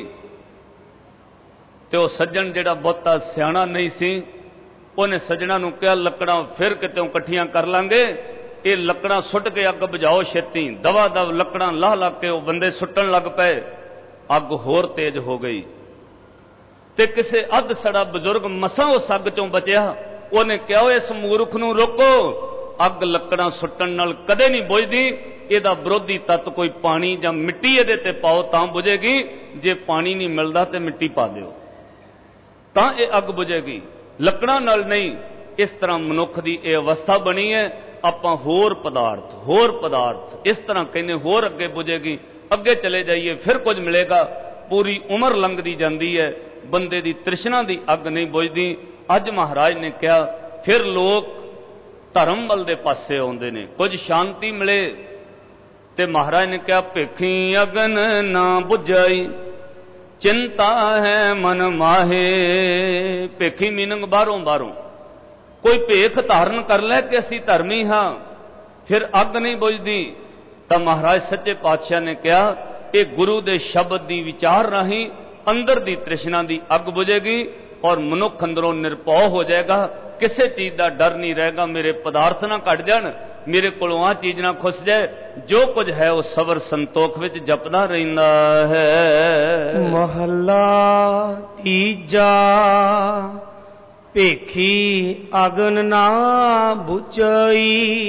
ते वो सज्जन जिहड़ा बहुता सियाणा नहीं सी, उन्हें सज्जणा नूं कहा लकड़ां फिर कितों इकट्ठियां कर लांगे, ये लकड़ां सुट के अग बुझाओ छेती। दवा दव लकड़ां लाह ला के वो बंदे सुटन लग पे, अग होर तेज हो गई। ते किसे अध सड़ा बजुर्ग मसां उस अग चों बचिया। उन्हें कहा इस मूर्ख नूं रोको, अग लकड़ां सुटन नाल कदे नहीं बुझदी। इहदा विरोधी तत्त कोई पानी जां मिट्टी इहदे ते पाओ तां बुझेगी, जे पानी नहीं मिलदा ते मिट्टी पा दिओ तां ये अग बुझेगी, लकड़ां नाल नहीं। इस तरह मनुख की यह अवस्था बनी है। आपां होर पदार्थ इस तरह कहने होर अगे बुझेगी, अगे चले जाइए फिर कुछ मिलेगा। पूरी उम्र लंघदी जाती है, बंदे की तृष्णा की अग नहीं बुझदी। अज महाराज ने कहा फिर लोग धर्म वल दे पासे आउंदे ने, कुछ शांति मिले ते महाराज ने कहा भेखी अगन ना बुझाई, चिंता है मन माहे। भेखी मीनिंग बाहरों कोई भेख धारण कर ले कि असी धर्मी हाँ, फिर अग नहीं बुझदी। तो महाराज सच्चे पातशाह ने कहा ये गुरु दे शब्द की विचार राही अंदर दी तृष्णा की अग बुझेगी और मनुख अंदरों निरभौ हो जाएगा। किसी चीज का डर नहीं रहेगा, मेरे पदार्थ ना घट जान, मेरे कोलों आ चीज ना खुस जाए, जो कुछ है वह सबर संतोख विच जपदा रहिंदा है। महला तीजा भेखी अगन ना बुझाई,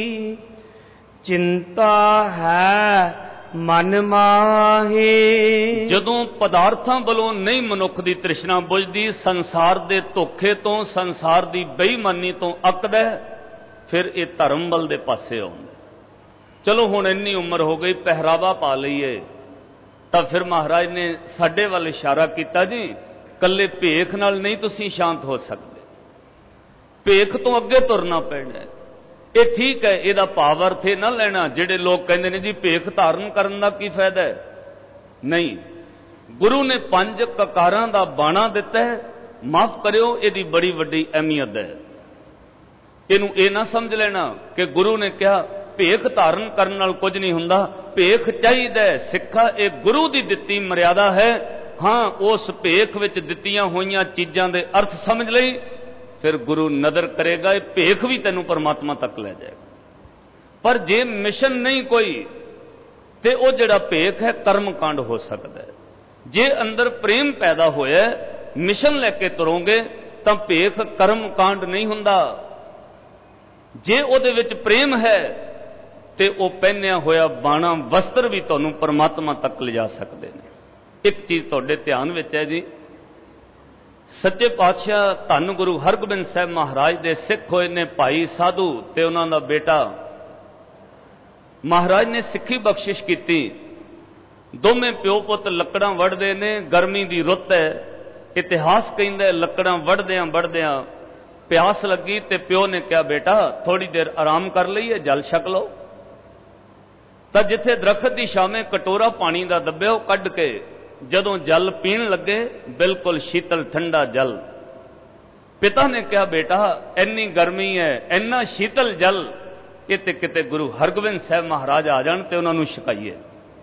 चिंता है मन माहे। जदों पदार्थां वालों नहीं मनुख की तृष्णा बुझदी, संसार दे धोखे तो, संसार की बेईमानी तो अकदा, फिर ये धर्म वल दे पासे आउंदा। चलो हुण इन्नी उम्र हो गई, पहरावा पा लईए, तो फिर महाराज ने साडे वल इशारा किया जी कल्ले भेख नाल नहीं तुसीं शांत हो सकते, भेख तो अगे तुरना पैना है। ये ठीक है, यदा भाव अर्थ ना लेना जिहड़े लोग कहते हैं जी भेख धारण करने का की फायदा है। नहीं, गुरु ने 5 ककारां दा बाणा दिता है, माफ करियो यदी बड़ी वड्डी अहमियत है। इनू ये ना समझ लेना कि गुरु ने कहा ਭੇਖ ਧਾਰਨ ਕਰਨ ਨਾਲ ਕੁਝ ਨਹੀਂ ਹੁੰਦਾ। ਭੇਖ ਚਾਹੀਦਾ ਸਿੱਖਾ, ਇਹ ਗੁਰੂ ਦੀ ਦਿੱਤੀ ਮਰਿਆਦਾ ਹੈ। ਹਾਂ, ਉਸ ਭੇਖ ਵਿੱਚ ਦਿੱਤੀਆਂ ਹੋਈਆਂ ਚੀਜ਼ਾਂ ਦੇ ਅਰਥ ਸਮਝ ਲਈ, ਫਿਰ ਗੁਰੂ ਨਦਰ ਕਰੇਗਾ, ਇਹ ਭੇਖ ਵੀ ਤੈਨੂੰ ਪਰਮਾਤਮਾ ਤੱਕ ਲੈ ਜਾਏਗਾ। ਪਰ ਜੇ ਮਿਸ਼ਨ ਨਹੀਂ ਕੋਈ, ਤੇ ਉਹ ਜਿਹੜਾ ਭੇਖ ਹੈ ਕਰਮ ਕਾਂਡ ਹੋ ਸਕਦਾ ਹੈ। ਜੇ ਅੰਦਰ ਪ੍ਰੇਮ ਪੈਦਾ ਹੋਇਆ, ਮਿਸ਼ਨ ਲੈ ਕੇ ਤੁਰੋਗੇ ਤਾਂ ਭੇਖ ਕਰਮ ਕਾਂਡ ਨਹੀਂ ਹੁੰਦਾ। ਜੇ ਉਹਦੇ ਵਿੱਚ ਪ੍ਰੇਮ ਹੈ ਤੇ ਉਹ ਪਹਿਨਿਆ ਹੋਇਆ ਬਾਣਾ ਵਸਤਰ ਵੀ ਤੁਹਾਨੂੰ ਪਰਮਾਤਮਾ ਤੱਕ ਲਿਜਾ ਸਕਦੇ ਨੇ। ਇੱਕ ਚੀਜ਼ ਤੁਹਾਡੇ ਧਿਆਨ ਵਿੱਚ ਹੈ ਜੀ, ਸੱਚੇ ਪਾਤਸ਼ਾਹ ਧੰਨ ਗੁਰੂ ਹਰਗੋਬਿੰਦ ਸਾਹਿਬ ਮਹਾਰਾਜ ਦੇ ਸਿੱਖ ਹੋਏ ਨੇ ਭਾਈ ਸਾਧੂ ਤੇ ਉਹਨਾਂ ਦਾ ਬੇਟਾ। ਮਹਾਰਾਜ ਨੇ ਸਿੱਖੀ ਬਖਸ਼ਿਸ਼ ਕੀਤੀ। ਦੋਵੇਂ ਪਿਓ ਪੁੱਤ ਲੱਕੜਾਂ ਵੱਢਦੇ ਨੇ, ਗਰਮੀ ਦੀ ਰੁੱਤ ਹੈ। ਇਤਿਹਾਸ ਕਹਿੰਦਾ ਲੱਕੜਾਂ ਵੱਢਦਿਆਂ ਵੱਢਦਿਆਂ ਪਿਆਸ ਲੱਗੀ ਤੇ ਪਿਓ ਨੇ ਕਿਹਾ, ਬੇਟਾ ਥੋੜੀ ਦੇਰ ਆਰਾਮ ਕਰ ਲਈਏ, ਜਲ ਛਕ ਲਓ। ਤਾਂ ਜਿੱਥੇ ਦਰਖਤ ਦੀ ਛਾਵੇਂ ਕਟੋਰਾ ਪਾਣੀ ਦਾ ਦੱਬਿਆ, ਉਹ ਕੱਢ ਕੇ ਜਦੋਂ ਜਲ ਪੀਣ ਲੱਗੇ, ਬਿਲਕੁਲ ਸ਼ੀਤਲ ਠੰਡਾ ਜਲ। ਪਿਤਾ ਨੇ ਕਿਹਾ, ਬੇਟਾ ਇੰਨੀ ਗਰਮੀ ਹੈ, ਇੰਨਾ ਸ਼ੀਤਲ ਜਲ, ਇਹ ਤੇ ਕਿਤੇ ਗੁਰੂ ਹਰਗੋਬਿੰਦ ਸਾਹਿਬ ਮਹਾਰਾਜ ਆ ਜਾਣ ਤੇ ਉਹਨਾਂ ਨੂੰ ਛਕਾਈਏ।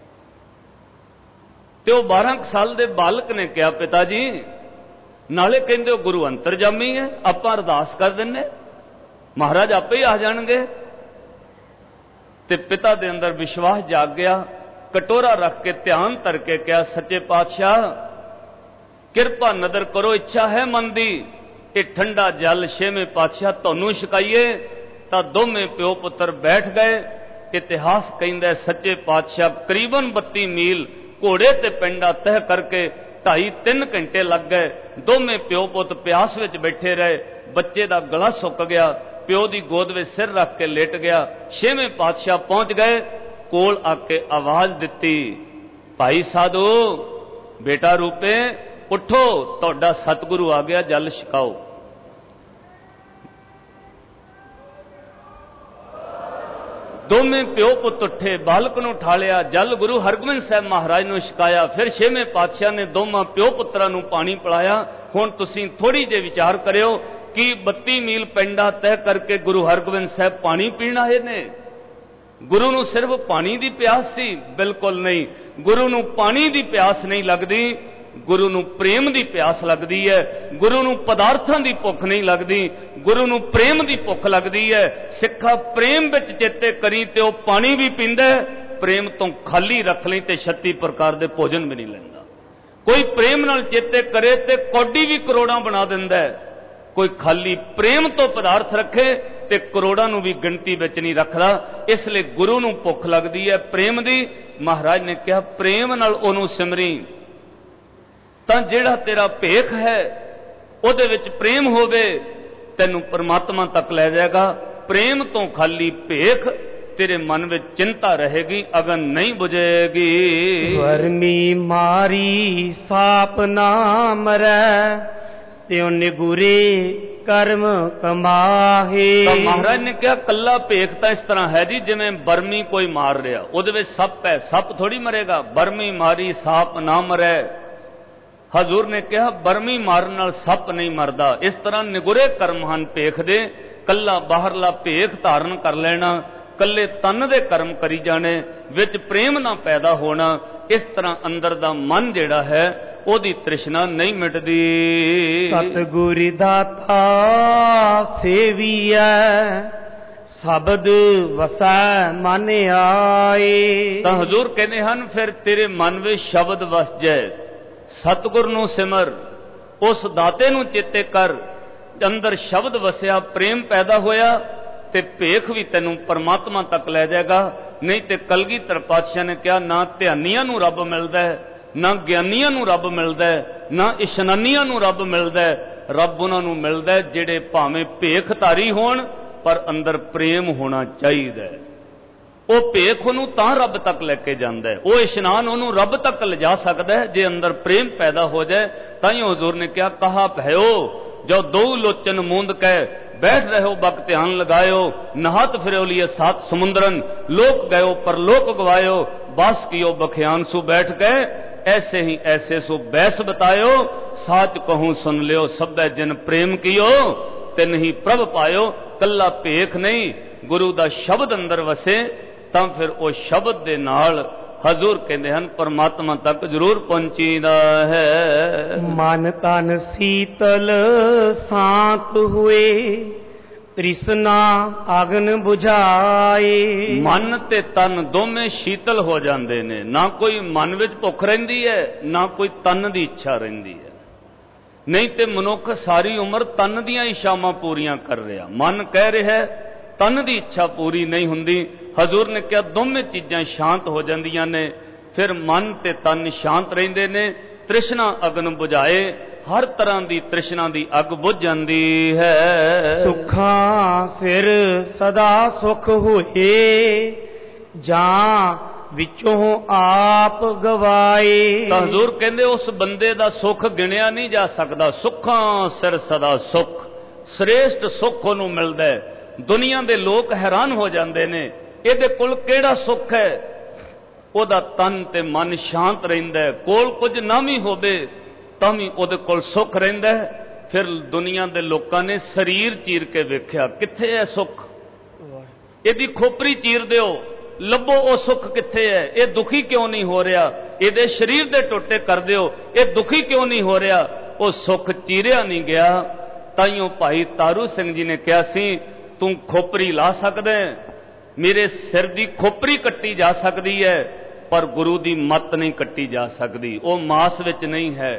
ਤੇ ਉਹ 12 ਸਾਲ ਦੇ ਬਾਲਕ ਨੇ ਕਿਹਾ, ਪਿਤਾ ਜੀ ਨਾਲੇ ਕਹਿੰਦੇ ਉਹ ਗੁਰੂ ਅੰਤਰਜਾਮੀ ਹੈ, ਆਪਾਂ ਅਰਦਾਸ ਕਰ ਦਿੰਨੇ, ਮਹਾਰਾਜ ਆਪੇ ਹੀ ਆ ਜਾਣਗੇ। ਤੇ ਪਿਤਾ ਦੇ ਅੰਦਰ ਵਿਸ਼ਵਾਸ ਜਾਗ ਗਿਆ। ਕਟੋਰਾ ਰੱਖ ਕੇ ਧਿਆਨ ਧਰ ਕੇ ਕਿਹਾ, ਸੱਚੇ ਪਾਤਸ਼ਾਹ ਕਿਰਪਾ ਨਦਰ ਕਰੋ, ਇੱਛਾ ਹੈ ਮਨ ਦੀ, ਇਹ ਠੰਡਾ ਜਲ ਛੇਵੇਂ ਪਾਤਸ਼ਾਹ ਤੁਹਾਨੂੰ ਛਕਾਈਏ। ਤਾਂ ਦੋਵੇਂ ਪਿਓ ਪੁੱਤਰ ਬੈਠ ਗਏ। ਇਤਿਹਾਸ ਕਹਿੰਦਾ ਸੱਚੇ ਪਾਤਸ਼ਾਹ ਕਰੀਬਨ 32 ਮੀਲ ਘੋੜੇ ਤੇ ਪਿੰਡਾ ਤਹਿ ਕਰਕੇ 2.5-3 ਘੰਟੇ ਲੱਗ ਗਏ। ਦੋਵੇਂ ਪਿਓ ਪੁੱਤ ਪਿਆਸ ਵਿੱਚ ਬੈਠੇ ਰਹੇ। ਬੱਚੇ ਦਾ ਗਲਾ ਸੁੱਕ ਗਿਆ, ਪਿਓ ਦੀ ਗੋਦ ਵਿੱਚ ਸਿਰ ਰੱਖ ਕੇ ਲੇਟ ਗਿਆ। ਛੇਵੇਂ ਪਾਤਸ਼ਾਹ ਪਹੁੰਚ ਗਏ, ਕੋਲ ਆ ਕੇ ਆਵਾਜ਼ ਦਿੱਤੀ, ਭਾਈ ਸਾਧੂ ਬੇਟਾ ਰੂਪੇ ਉੱਠੋ, ਤੁਹਾਡਾ ਸਤਿਗੁਰੂ ਆ ਗਿਆ, ਜਲ ਛਕਾਓ। ਦੋਵੇਂ ਪਿਓ ਪੁੱਤ ਉੱਠੇ, ਬਾਲਕ ਨੂੰ ਠਾਲਿਆ, ਜਲ ਗੁਰੂ ਹਰਗੋਬਿੰਦ ਸਾਹਿਬ ਮਹਾਰਾਜ ਨੂੰ ਛਕਾਇਆ। ਫਿਰ ਛੇਵੇਂ ਪਾਤਸ਼ਾਹ ਨੇ ਦੋਵਾਂ ਪਿਓ ਪੁੱਤਰਾਂ ਨੂੰ ਪਾਣੀ ਪਿਲਾਇਆ। ਹੁਣ ਤੁਸੀਂ ਥੋੜੀ ਜਿਹੀ ਵਿਚਾਰ ਕਰਿਓ ਕਿ 32 ਮੀਲ ਪਿੰਡਾ ਤੈਅ ਕਰਕੇ ਗੁਰੂ ਹਰਗੋਬਿੰਦ ਸਾਹਿਬ ਪਾਣੀ ਪੀਣ ਆਏ ਨੇ। ਗੁਰੂ ਨੂੰ ਸਿਰਫ ਪਾਣੀ ਦੀ ਪਿਆਸ ਸੀ? ਬਿਲਕੁਲ ਨਹੀਂ। ਗੁਰੂ ਨੂੰ ਪਾਣੀ ਦੀ ਪਿਆਸ ਨਹੀਂ ਲੱਗਦੀ, ਗੁਰੂ ਨੂੰ ਪ੍ਰੇਮ ਦੀ ਪਿਆਸ ਲੱਗਦੀ ਹੈ। ਗੁਰੂ ਨੂੰ ਪਦਾਰਥਾਂ ਦੀ ਭੁੱਖ ਨਹੀਂ ਲੱਗਦੀ, ਗੁਰੂ ਨੂੰ ਪ੍ਰੇਮ ਦੀ ਭੁੱਖ ਲੱਗਦੀ ਹੈ। ਸਿੱਖਾ ਪ੍ਰੇਮ ਵਿੱਚ ਚੇਤੇ ਕਰੀ ਤੇ ਉਹ ਪਾਣੀ ਵੀ ਪੀਂਦਾ, ਪ੍ਰੇਮ ਤੋਂ ਖਾਲੀ ਰੱਖ ਲਈ ਤੇ 36 ਪ੍ਰਕਾਰ ਦੇ ਭੋਜਨ ਵੀ ਨਹੀਂ ਲੈਂਦਾ। ਕੋਈ ਪ੍ਰੇਮ ਨਾਲ ਚੇਤੇ ਕਰੇ ਤੇ ਕੌਡੀ ਵੀ ਕਰੋੜਾਂ ਬਣਾ ਦਿੰਦਾ, ਕੋਈ ਖਾਲੀ ਪ੍ਰੇਮ ਤੋਂ ਪਦਾਰਥ ਰੱਖੇ ਤੇ ਕਰੋੜਾਂ ਨੂੰ ਵੀ ਗਿਣਤੀ ਵਿੱਚ ਨਹੀਂ ਰੱਖਦਾ। ਇਸ ਲਈ ਗੁਰੂ ਨੂੰ ਭੁੱਖ ਲੱਗਦੀ ਹੈ ਪ੍ਰੇਮ ਦੀ। ਮਹਾਰਾਜ ਨੇ ਕਿਹਾ ਪ੍ਰੇਮ ਨਾਲ ਉਹਨੂੰ ਸਿਮਰੀ, ਤਾਂ ਜਿਹੜਾ ਤੇਰਾ ਭੇਖ ਹੈ ਉਹਦੇ ਵਿੱਚ ਪ੍ਰੇਮ ਹੋਵੇ, ਤੈਨੂੰ ਪਰਮਾਤਮਾ ਤੱਕ ਲੈ ਜਾਏਗਾ। ਪ੍ਰੇਮ ਤੋਂ ਖਾਲੀ ਭੇਖ, ਤੇਰੇ ਮਨ ਵਿੱਚ ਚਿੰਤਾ ਰਹੇਗੀ, ਅਗਨ ਨਹੀਂ ਬੁਝੇਗੀ। ਵਰਮੀ ਮਾਰੀ ਸਾਪ ਨਾ ਮਰੈ, ਤਿਉ ਨਿਗੁਰੇ ਕਰਮ ਕਮਾਹੇ। ਤਾਂ ਮਹਾਰਾਜ ਨੇ ਕਿਹਾ ਕੱਲਾ ਭੇਖ ਤਾਂ ਇਸ ਤਰ੍ਹਾਂ ਹੈ ਜੀ, ਜਿਵੇਂ ਬਰਮੀ ਕੋਈ ਮਾਰ ਰਿਹਾ, ਉਹਦੇ ਵਿੱਚ ਸੱਪ ਹੈ, ਸੱਪ ਥੋੜੀ ਮਰੇਗਾ। ਬਰਮੀ ਮਾਰੀ ਸਾਪ ਨਾ ਮਰੈ। ਹਜ਼ੂਰ ਨੇ ਕਿਹਾ ਬਰਮੀ ਮਾਰਨ ਨਾਲ ਸੱਪ ਨਹੀਂ ਮਰਦਾ। ਇਸ ਤਰ੍ਹਾਂ ਨਿਗੁਰੇ ਕਰਮ ਹਨ ਭੇਖ ਦੇ। ਕੱਲਾ ਬਾਹਰਲਾ ਭੇਖ ਧਾਰਨ ਕਰ ਲੈਣਾ, ਕੱਲੇ ਤਨ ਦੇ ਕਰਮ ਕਰੀ ਜਾਣੇ, ਵਿੱਚ ਪ੍ਰੇਮ ਨਾ ਪੈਦਾ ਹੋਣਾ, ਇਸ ਤਰ੍ਹਾਂ ਅੰਦਰ ਦਾ ਮਨ ਜਿਹੜਾ ਹੈ ਉਹਦੀ ਤ੍ਰਿਸ਼ਨਾ ਨਹੀਂ ਮਿਟਦੀ। ਸਤਿਗੁਰ ਦਾਤਾ ਸੇਵੀਐ, ਸ਼ਬਦ ਵਸੈ ਮਨ ਆਏ। ਤਾਂ ਹਜ਼ੂਰ ਕਹਿੰਦੇ ਹਨ ਫਿਰ ਤੇਰੇ ਮਨ ਵਿੱਚ ਸ਼ਬਦ ਵਸ ਜਾਏ, ਸਤਿਗੁਰ ਨੂੰ ਸਿਮਰ, ਉਸ ਦਾਤੇ ਨੂੰ ਚੇਤੇ ਕਰ, ਅੰਦਰ ਸ਼ਬਦ ਵਸਿਆ, ਪ੍ਰੇਮ ਪੈਦਾ ਹੋਇਆ ਤੇ ਭੇਖ ਵੀ ਤੈਨੂੰ ਪਰਮਾਤਮਾ ਤੱਕ ਲੈ ਜਾਏਗਾ। ਨਹੀਂ ਤੇ ਕਲਗੀਧਰ ਪਾਤਸ਼ਾਹ ਨੇ ਕਿਹਾ ਨਾ ਧਿਆਨੀਆਂ ਨੂੰ ਰੱਬ ਮਿਲਦਾ ਹੈ, ਨਾ ਗਿਆਨੀਆਂ ਨੂੰ ਰੱਬ ਮਿਲਦਾ ਹੈ, ਨਾ ਇਸ਼ਨਾਨੀਆਂ ਨੂੰ ਰੱਬ ਮਿਲਦਾ ਹੈ। ਰੱਬ ਉਹਨਾਂ ਨੂੰ ਮਿਲਦਾ ਹੈ ਜਿਹੜੇ ਭਾਵੇਂ ਭੇਖ ਧਾਰੀ ਹੋਣ ਪਰ ਅੰਦਰ ਪ੍ਰੇਮ ਹੋਣਾ ਚਾਹੀਦਾ ਹੈ। ਉਹ ਭੇਖ ਉਹਨੂੰ ਤਾਂ ਰੱਬ ਤੱਕ ਲੈ ਕੇ ਜਾਂਦਾ ਹੈ, ਉਹ ਇਸ਼ਨਾਨ ਉਹਨੂੰ ਰੱਬ ਤੱਕ ਲਿਜਾ ਸਕਦਾ ਹੈ ਜੇ ਅੰਦਰ ਪ੍ਰੇਮ ਪੈਦਾ ਹੋ ਜਾਏ। ਤਾਂ ਹੀ ਹਜ਼ੂਰ ਨੇ ਕਿਹਾ ਕਹਾ ਭਇਓ ਜੋ ਦੋ ਲੋਚਨ ਮੂੰਦ ਕਹਿ, बैठ रहो बक ध्यान लगायो, नहात फिरो लिए सात समुद्रन, लोक गयो पर लोक गवायो, बास कियो बखियान सु बैठ गए, ऐसे ही ऐसे सो बैस बतायो, साच कहूं सुन लियो सब जिन प्रेम कियो तिन ही प्रभ पायो। कल्ला भेख नहीं, ਗੁਰੂ ਦਾ ਸ਼ਬਦ ਅੰਦਰ ਵਸੇ ਤਾਂ ਫਿਰ ਉਹ ਸ਼ਬਦ ਦੇ ਨਾਲ ਹਜ਼ੂਰ ਕਹਿੰਦੇ ਹਨ ਪਰਮਾਤਮਾ ਤੱਕ ਜ਼ਰੂਰ ਪਹੁੰਚੀਦਾ ਹੈ। ਮਨ ਤਨ ਸੀਤਲ ਸਾਤ ਹੋਏ, ਤ੍ਰਿਸ਼ਨਾ ਅਗਨ ਬੁਝਾਏ। ਮਨ ਤੇ ਤਨ ਦੋਵੇਂ ਸ਼ੀਤਲ ਹੋ ਜਾਂਦੇ ਨੇ, ਨਾ ਕੋਈ ਮਨ ਵਿੱਚ ਭੁੱਖ ਰਹਿੰਦੀ ਹੈ ਨਾ ਕੋਈ ਤਨ ਦੀ ਇੱਛਾ ਰਹਿੰਦੀ ਹੈ। ਨਹੀਂ ਤੇ ਮਨੁੱਖ ਸਾਰੀ ਉਮਰ ਤਨ ਦੀਆਂ ਇੱਛਾਵਾਂ ਪੂਰੀਆਂ ਕਰ ਰਿਹਾ, ਮਨ ਕਹਿ ਰਿਹਾ ਤਨ ਦੀ ਇੱਛਾ ਪੂਰੀ ਨਹੀਂ ਹੁੰਦੀ। ਹਜ਼ੂਰ ਨੇ ਕਿਹਾ ਦੋਵੇਂ ਚੀਜ਼ਾਂ ਸ਼ਾਂਤ ਹੋ ਜਾਂਦੀਆਂ ਨੇ, ਫਿਰ ਮਨ ਤੇ ਤਨ ਸ਼ਾਂਤ ਰਹਿੰਦੇ ਨੇ। ਤ੍ਰਿਸ਼ਨਾ ਅਗਨ ਬੁਝਾਏ, ਹਰ ਤਰ੍ਹਾਂ ਦੀ ਤ੍ਰਿਸ਼ਨਾ ਦੀ ਅੱਗ ਬੁਝ ਜਾਂਦੀ ਹੈ। ਸੁੱਖਾਂ ਸਿਰ ਸਦਾ ਸੁਖ ਹੋਏ, ਜਾਂ ਵਿੱਚੋਂ ਆਪ ਗਵਾਏ। ਤਾਂ ਹਜ਼ੂਰ ਕਹਿੰਦੇ ਉਸ ਬੰਦੇ ਦਾ ਸੁੱਖ ਗਿਣਿਆ ਨਹੀਂ ਜਾ ਸਕਦਾ। ਸੁੱਖਾਂ ਸਿਰ ਸਦਾ ਸੁੱਖ, ਸ੍ਰੇਸ਼ਟ ਸੁੱਖ ਉਹਨੂੰ ਮਿਲਦਾ ਹੈ। ਦੁਨੀਆ ਦੇ ਲੋਕ ਹੈਰਾਨ ਹੋ ਜਾਂਦੇ ਨੇ, ਇਹਦੇ ਕੋਲ ਕਿਹੜਾ ਸੁੱਖ ਹੈ? ਉਹਦਾ ਤਨ ਤੇ ਮਨ ਸ਼ਾਂਤ ਰਹਿੰਦਾ ਹੈ, ਕੋਲ ਕੁਝ ਨਾ ਵੀ ਹੋਵੇ ਤਾਂ ਵੀ ਉਹਦੇ ਕੋਲ ਸੁੱਖ ਰਹਿੰਦਾ ਹੈ। ਫਿਰ ਦੁਨੀਆ ਦੇ ਲੋਕਾਂ ਨੇ ਸਰੀਰ ਚੀਰ ਕੇ ਵੇਖਿਆ, ਕਿੱਥੇ ਹੈ ਸੁੱਖ? ਇਹਦੀ ਖੋਪਰੀ ਚੀਰ ਦਿਓ, ਲੱਭੋ ਉਹ ਸੁੱਖ ਕਿੱਥੇ ਹੈ? ਇਹ ਦੁਖੀ ਕਿਉਂ ਨਹੀਂ ਹੋ ਰਿਹਾ? ਇਹਦੇ ਸਰੀਰ ਦੇ ਟੋਟੇ ਕਰ ਦਿਓ, ਇਹ ਦੁਖੀ ਕਿਉਂ ਨਹੀਂ ਹੋ ਰਿਹਾ? ਉਹ ਸੁੱਖ ਚੀਰਿਆ ਨਹੀਂ ਗਿਆ। ਤਾਈਓ ਭਾਈ ਤਾਰੂ ਸਿੰਘ ਜੀ ਨੇ ਕਿਹਾ ਸੀ, ਤੂੰ ਖੋਪਰੀ ਲਾ ਸਕਦਾ, ਮੇਰੇ ਸਿਰ ਦੀ ਖੋਪਰੀ ਕੱਟੀ ਜਾ ਸਕਦੀ ਹੈ, ਪਰ ਗੁਰੂ ਦੀ ਮੱਤ ਨਹੀਂ ਕੱਟੀ ਜਾ ਸਕਦੀ, ਉਹ ਮਾਸ ਵਿੱਚ ਨਹੀਂ ਹੈ।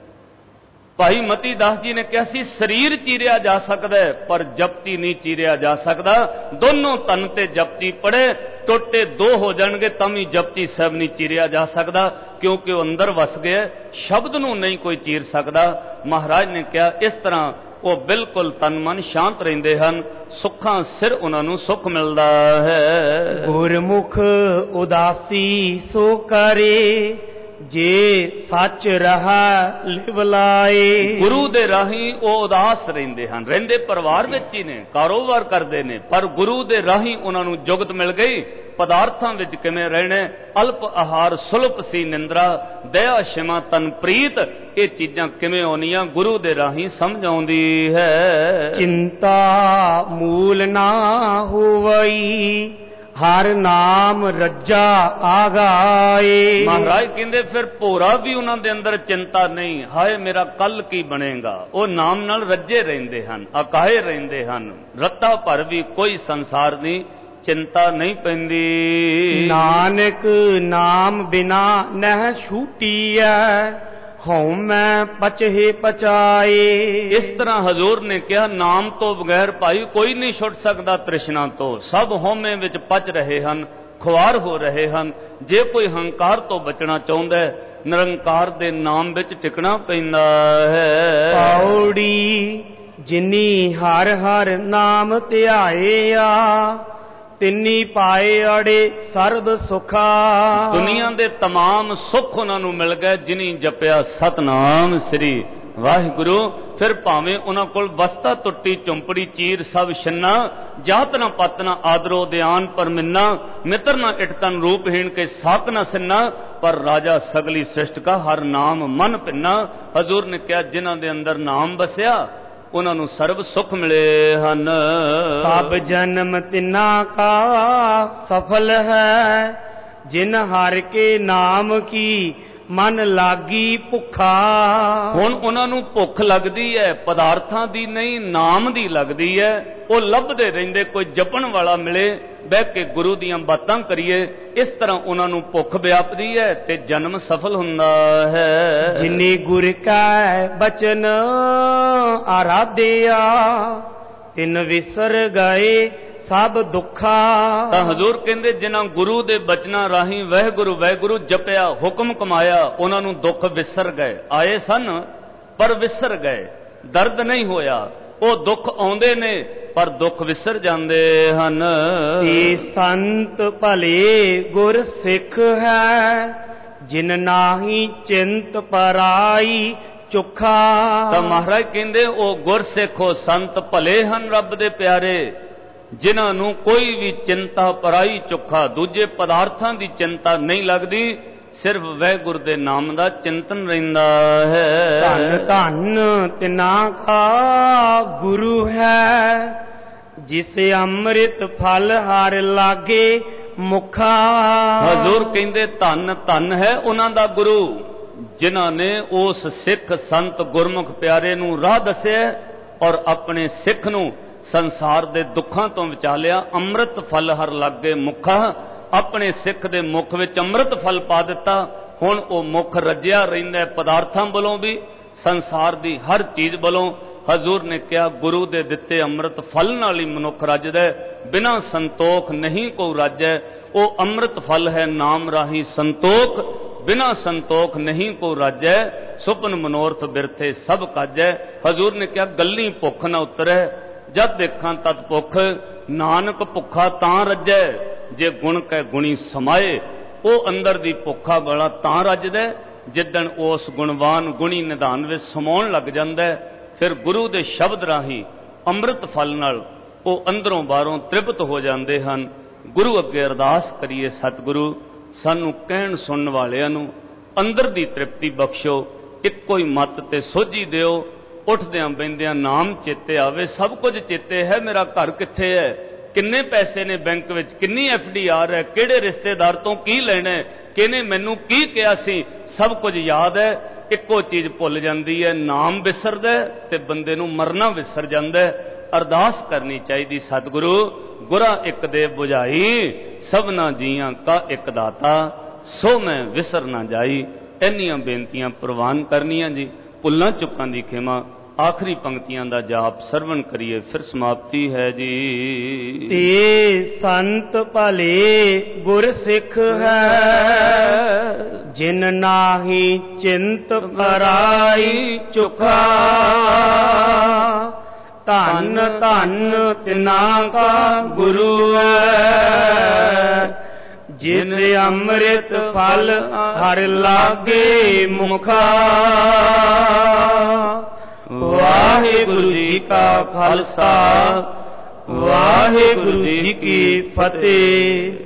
ਭਾਈ ਮਤੀ ਦਾਸ ਜੀ ਨੇ ਕਿਹਾ ਸੀ, ਸਰੀਰ ਚੀਰਿਆ ਜਾ ਸਕਦਾ ਹੈ ਪਰ ਜਪਤੀ ਨਹੀਂ ਚੀਰਿਆ ਜਾ ਸਕਦਾ। ਦੋਨੋਂ ਤਨ ਤੇ ਜਪਤੀ ਪੜੇ, ਟੋਟੇ ਦੋ ਹੋ ਜਾਣਗੇ ਤਾਂ ਵੀ ਜਪਤੀ ਸਾਹਿਬ ਨਹੀਂ ਚੀਰਿਆ ਜਾ ਸਕਦਾ, ਕਿਉਂਕਿ ਉਹ ਅੰਦਰ ਵਸ ਗਿਆ, ਸ਼ਬਦ ਨੂੰ ਨਹੀਂ ਕੋਈ ਚੀਰ ਸਕਦਾ। ਮਹਾਰਾਜ ਨੇ ਕਿਹਾ ਇਸ ਤਰ੍ਹਾਂ ਉਹ ਬਿਲਕੁਲ ਤਨ ਮਨ ਸ਼ਾਂਤ ਰਹਿੰਦੇ ਹਨ, ਸੁੱਖਾਂ ਸਿਰ ਉਹਨਾਂ ਨੂੰ ਸੁੱਖ ਮਿਲਦਾ ਹੈ। ਗੁਰਮੁਖ ਉਦਾਸੀ ਸੋ ਕਰੇ, ਜੇ ਸੱਚ ਰਹਾ ਲਿਵ ਲਾਏ। ਗੁਰੂ ਦੇ ਰਾਹੀਂ ਉਹ ਉਦਾਸ ਰਹਿੰਦੇ ਹਨ, ਰਹਿੰਦੇ ਪਰਿਵਾਰ ਵਿੱਚ ਹੀ ਨੇ, ਕਾਰੋਬਾਰ ਕਰਦੇ ਨੇ, ਪਰ ਗੁਰੂ ਦੇ ਰਾਹੀਂ ਉਹਨਾਂ ਨੂੰ ਜੁਗਤ ਮਿਲ ਗਈ। ਪਦਾਰਥਾਂ ਵਿੱਚ ਕਿਵੇਂ ਰਹਿਣਾ, ਅਲਪ ਆਹਾਰ ਸੁਲਪ ਸੀ ਨਿੰਦਰਾ, ਦਇਆ ਸ਼ਿਮਾ ਤਨ ਪ੍ਰੀਤ, ਇਹ ਚੀਜ਼ਾਂ ਕਿਵੇਂ ਆਉਣੀਆਂ? ਗੁਰੂ ਦੇ ਰਾਹੀਂ ਸਮਝ ਆਉਂਦੀ ਹੈ। ਚਿੰਤਾ ਮੂਲ ਨਾ ਹੋਵਈ, ਹਰ ਨਾਮ ਰੱਜਾ ਆਗਾਏ। ਮਹਾਰਾਜ ਕਹਿੰਦੇ ਫਿਰ ਭੋਰਾ ਵੀ ਉਹਨਾਂ ਦੇ ਅੰਦਰ ਚਿੰਤਾ ਨਹੀਂ, ਹਾਏ ਮੇਰਾ ਕੱਲ ਕੀ ਬਣੇਗਾ। ਉਹ ਨਾਮ ਨਾਲ ਰੱਜੇ ਰਹਿੰਦੇ ਹਨ, ਅਕਾਏ ਰਹਿੰਦੇ ਹਨ, ਰੱਤਾ ਭਰ ਵੀ ਕੋਈ ਸੰਸਾਰ ਦੀ ਚਿੰਤਾ ਨਹੀਂ ਪੈਂਦੀ। ਨਾਨਕ ਨਾਮ ਬਿਨਾ ਨਹਿ ਛੂਟੀਐ, ਹਉ ਮੈਂ ਪਚਹਿ ਪਚਾਏ। ਇਸ ਤਰ੍ਹਾਂ ਹਜ਼ੂਰ ਨੇ ਕਿਹਾ ਨਾਮ ਤੋਂ ਬਗੈਰ ਭਾਈ ਕੋਈ ਨਹੀਂ ਛੁੱਟ ਸਕਦਾ ਤ੍ਰਿਸ਼ਨਾ ਤੋਂ। ਸਭ ਹਉਮੈ ਵਿੱਚ ਪਚ ਰਹੇ ਹਨ, ਖੁਆਰ ਹੋ ਰਹੇ ਹਨ। ਜੇ ਕੋਈ ਹੰਕਾਰ ਤੋਂ ਬਚਣਾ ਚਾਹੁੰਦਾ ਹੈ, ਨਿਰੰਕਾਰ ਦੇ ਨਾਮ ਵਿੱਚ ਟਿਕਣਾ ਪੈਂਦਾ ਹੈ। ਪੌੜੀ ਜਿਨੀ ਹਰ ਹਰ ਨਾਮ ਧਿਆਇਆ, ਤਿੰਨੀ ਪਾਏ ਅੜੇ ਸਰਬ ਸੁਖਾ। ਦੁਨੀਆ ਦੇ तमाम ਸੁੱਖ ਉਹਨਾਂ ਨੂੰ ਮਿਲ ਗਏ ਜਿਨੀ ਜਪਿਆ ਸਤਨਾਮ ਸ੍ਰੀ ਵਾਹਿਗੁਰੂ। ਫਿਰ ਭਾਵੇਂ ਉਹਨਾਂ ਕੋਲ ਵਸਤਾ ਟੁੱਟੀ ਝੁੰਪੜੀ ਚੀਰ ਸਭ ਛੰਨਾ, ਜਾਤ ਨਾ ਪਤ ਨਾ ਆਦਰੋ ਧਿਆਨ ਪਰ ਮਿੰਨਾ, ਮਿੱਤਰ ਨਾ ਇਟਤਨ ਰੂਪਹੀਣ ਕੇ ਸਾਕ ਨਾ ਸਿੰਨਾ, ਪਰ ਰਾਜਾ ਸਗਲੀ ਸ੍ਰਿਸ਼ਟ ਕਾ ਹਰ ਨਾਮ ਮਨ ਭਿੰਨਾ। ਹਜ਼ੂਰ ਨੇ ਕਿਹਾ ਜਿਨ੍ਹਾਂ ਦੇ ਅੰਦਰ ਨਾਮ ਵਸਿਆ ਉਹਨਾਂ ਨੂੰ ਸਰਬ ਸੁਖ ਮਿਲੇ ਹਨ। ਸਭ ਜਨਮ ਤਿਨਾ ਕਾ ਸਫਲ ਹੈ, ਜਿਨ ਹਰ ਕੇ ਨਾਮ ਕੀ ਮਨ ਲਾਗੀ ਭੁੱਖਾ। ਹੁਣ ਉਹਨਾਂ ਨੂੰ ਭੁੱਖ ਲੱਗਦੀ ਹੈ, ਪਦਾਰਥਾਂ ਦੀ ਨਹੀਂ ਨਾਮ ਦੀ ਲੱਗਦੀ ਹੈ। ਉਹ ਲੱਭਦੇ ਰਹਿੰਦੇ ਕੋਈ ਜਪਣ ਵਾਲਾ ਮਿਲੇ, ਬਹਿ ਕੇ ਗੁਰੂ ਦੀਆਂ ਬਾਤਾਂ ਕਰੀਏ। ਇਸ ਤਰ੍ਹਾਂ ਉਹਨਾਂ ਨੂੰ ਭੁੱਖ ਵਿਆਪਦੀ ਹੈ ਤੇ ਜਨਮ ਸਫਲ ਹੁੰਦਾ ਹੈ। ਜਿਨੇ ਗੁਰ ਕੈ ਬਚਨ ਆਰਾਧਿਆ, ਤਿਨ ਵਿਸਰ ਗਏ ਸਭ ਦੁੱਖਾ। ਤਾਂ ਹਜ਼ੂਰ ਕਹਿੰਦੇ ਜਿਨ੍ਹਾਂ ਗੁਰੂ ਦੇ ਬਚਨਾਂ ਰਾਹੀਂ ਵਾਹਿਗੁਰੂ ਵਾਹਿਗੁਰੂ ਜਪਿਆ, ਹੁਕਮ ਕਮਾਇਆ, ਉਹਨਾਂ ਨੂੰ ਦੁੱਖ ਵਿਸਰ ਗਏ। ਆਏ ਸਨ ਪਰ ਵਿਸਰ ਗਏ, ਦਰਦ ਨਹੀਂ ਹੋਇਆ। ਉਹ ਦੁੱਖ ਆਉਂਦੇ ਨੇ ਪਰ ਦੁੱਖ ਵਿਸਰ ਜਾਂਦੇ ਹਨ। ਤੇ ਸੰਤ ਭਲੇ ਗੁਰ ਸਿੱਖ ਹੈ, ਜਿਨ ਨਾਹੀ ਚਿੰਤ ਪਰਾਈ ਚੁੱਖਾ। ਤਾਂ ਮਹਾਰਾਜ ਕਹਿੰਦੇ ਉਹ ਗੁਰਸਿੱਖੋ ਸੰਤ ਭਲੇ ਹਨ, ਰੱਬ ਦੇ ਪਿਆਰੇ, ਜਿਨ੍ਹਾਂ ਨੂੰ ਕੋਈ ਵੀ ਚਿੰਤਾ ਪਰਾਈ ਚੁੱਖਾ, ਦੂਜੇ ਪਦਾਰਥਾਂ ਦੀ ਚਿੰਤਾ ਨਹੀਂ ਲੱਗਦੀ, ਸਿਰਫ ਵਾਹਿਗੁਰੂ ਦੇ ਨਾਮ ਦਾ ਚਿੰਤਨ ਰਹਿੰਦਾ ਹੈ। ਧੰਨ ਧੰਨ ਤਿਨਾ ਕਾ ਗੁਰੂ ਹੈ, जिसे अमृत फल हर लागे मुखा। हजूर कहंदे धन धन है उन्हां दा गुरु जिन्हां ने उस सिख संत गुरमुख प्यारे नूं राह दस्सिया और अपने सिख नूं संसार दे दुखां तो बचा लिया। अमृत फल हर लागे मुखा, अपने सिख दे मुख विच अमृत फल पा दिता। हुण वो मुख रजिया रहिंदा पदार्थां वालों भी, संसार दी हर चीज़ वालों। हजूर ने कहा गुरु दे दिते अमृत फल नाल ही मनुख रजदा, बिना संतोख नहीं को रजै। वो अमृत फल है नाम राही संतोख, बिना संतोख नहीं को राजै। सुपन मनोरथ बिरथे सब काजै। हजूर ने कहा गल्ली भुख न उतरै, जद देखा तद भुख। नानक भुखा तां रजै, जे गुण कै गुणी समाए। वो अंदर दी भुखा वाला तां रजदा जिदन उस गुणवान गुणी निधान विच समाउण लग जांदा। फिर गुरु दे शब्द राही अमृत फल नाल वो अंदरों बाहरों तृप्त हो जाते हैं। गुरु अगे अरदास करिए, सतगुरु सानू कहण सुनन वालियां नू अंदर दी तृप्ति बख्शो, इक्को ही मत ते सोझी दिओ। उठदियां बहिंदियां नाम चेते आवे, सब कुछ चेते है। मेरा घर कित्थे है, किन्ने पैसे ने बैंक विच, किन्नी FDR है, किहड़े रिश्तेदार तो की लेना है, किहने मैनू की कहा सी, सब कुछ याद है। इक्को चीज़ भुल जाती है, नाम विसरदा ते बंदे नू मरना विसर जांदा है। अरदास करनी चाहिए, सतगुरु गुरा एक दे बुझाई, सबना जियां का एक दाता, सो मैं विसर ना जाई। इन्नियां बेनतियां प्रवान करनियां जी। भुल्लां चुकां दी खिमा। आखिरी पंक्तियां दा जाप सरवण करिए, फिर समाप्ति है जी। ते संत भले गुर सिख है, जिन नाही चिंत पराई चुका। धन धन तिना का गुरु है, जिस अमृत फल हर लागे मुखा। वाहिगुरु जी का खालसा, वाहिगुरु जी की फतेह।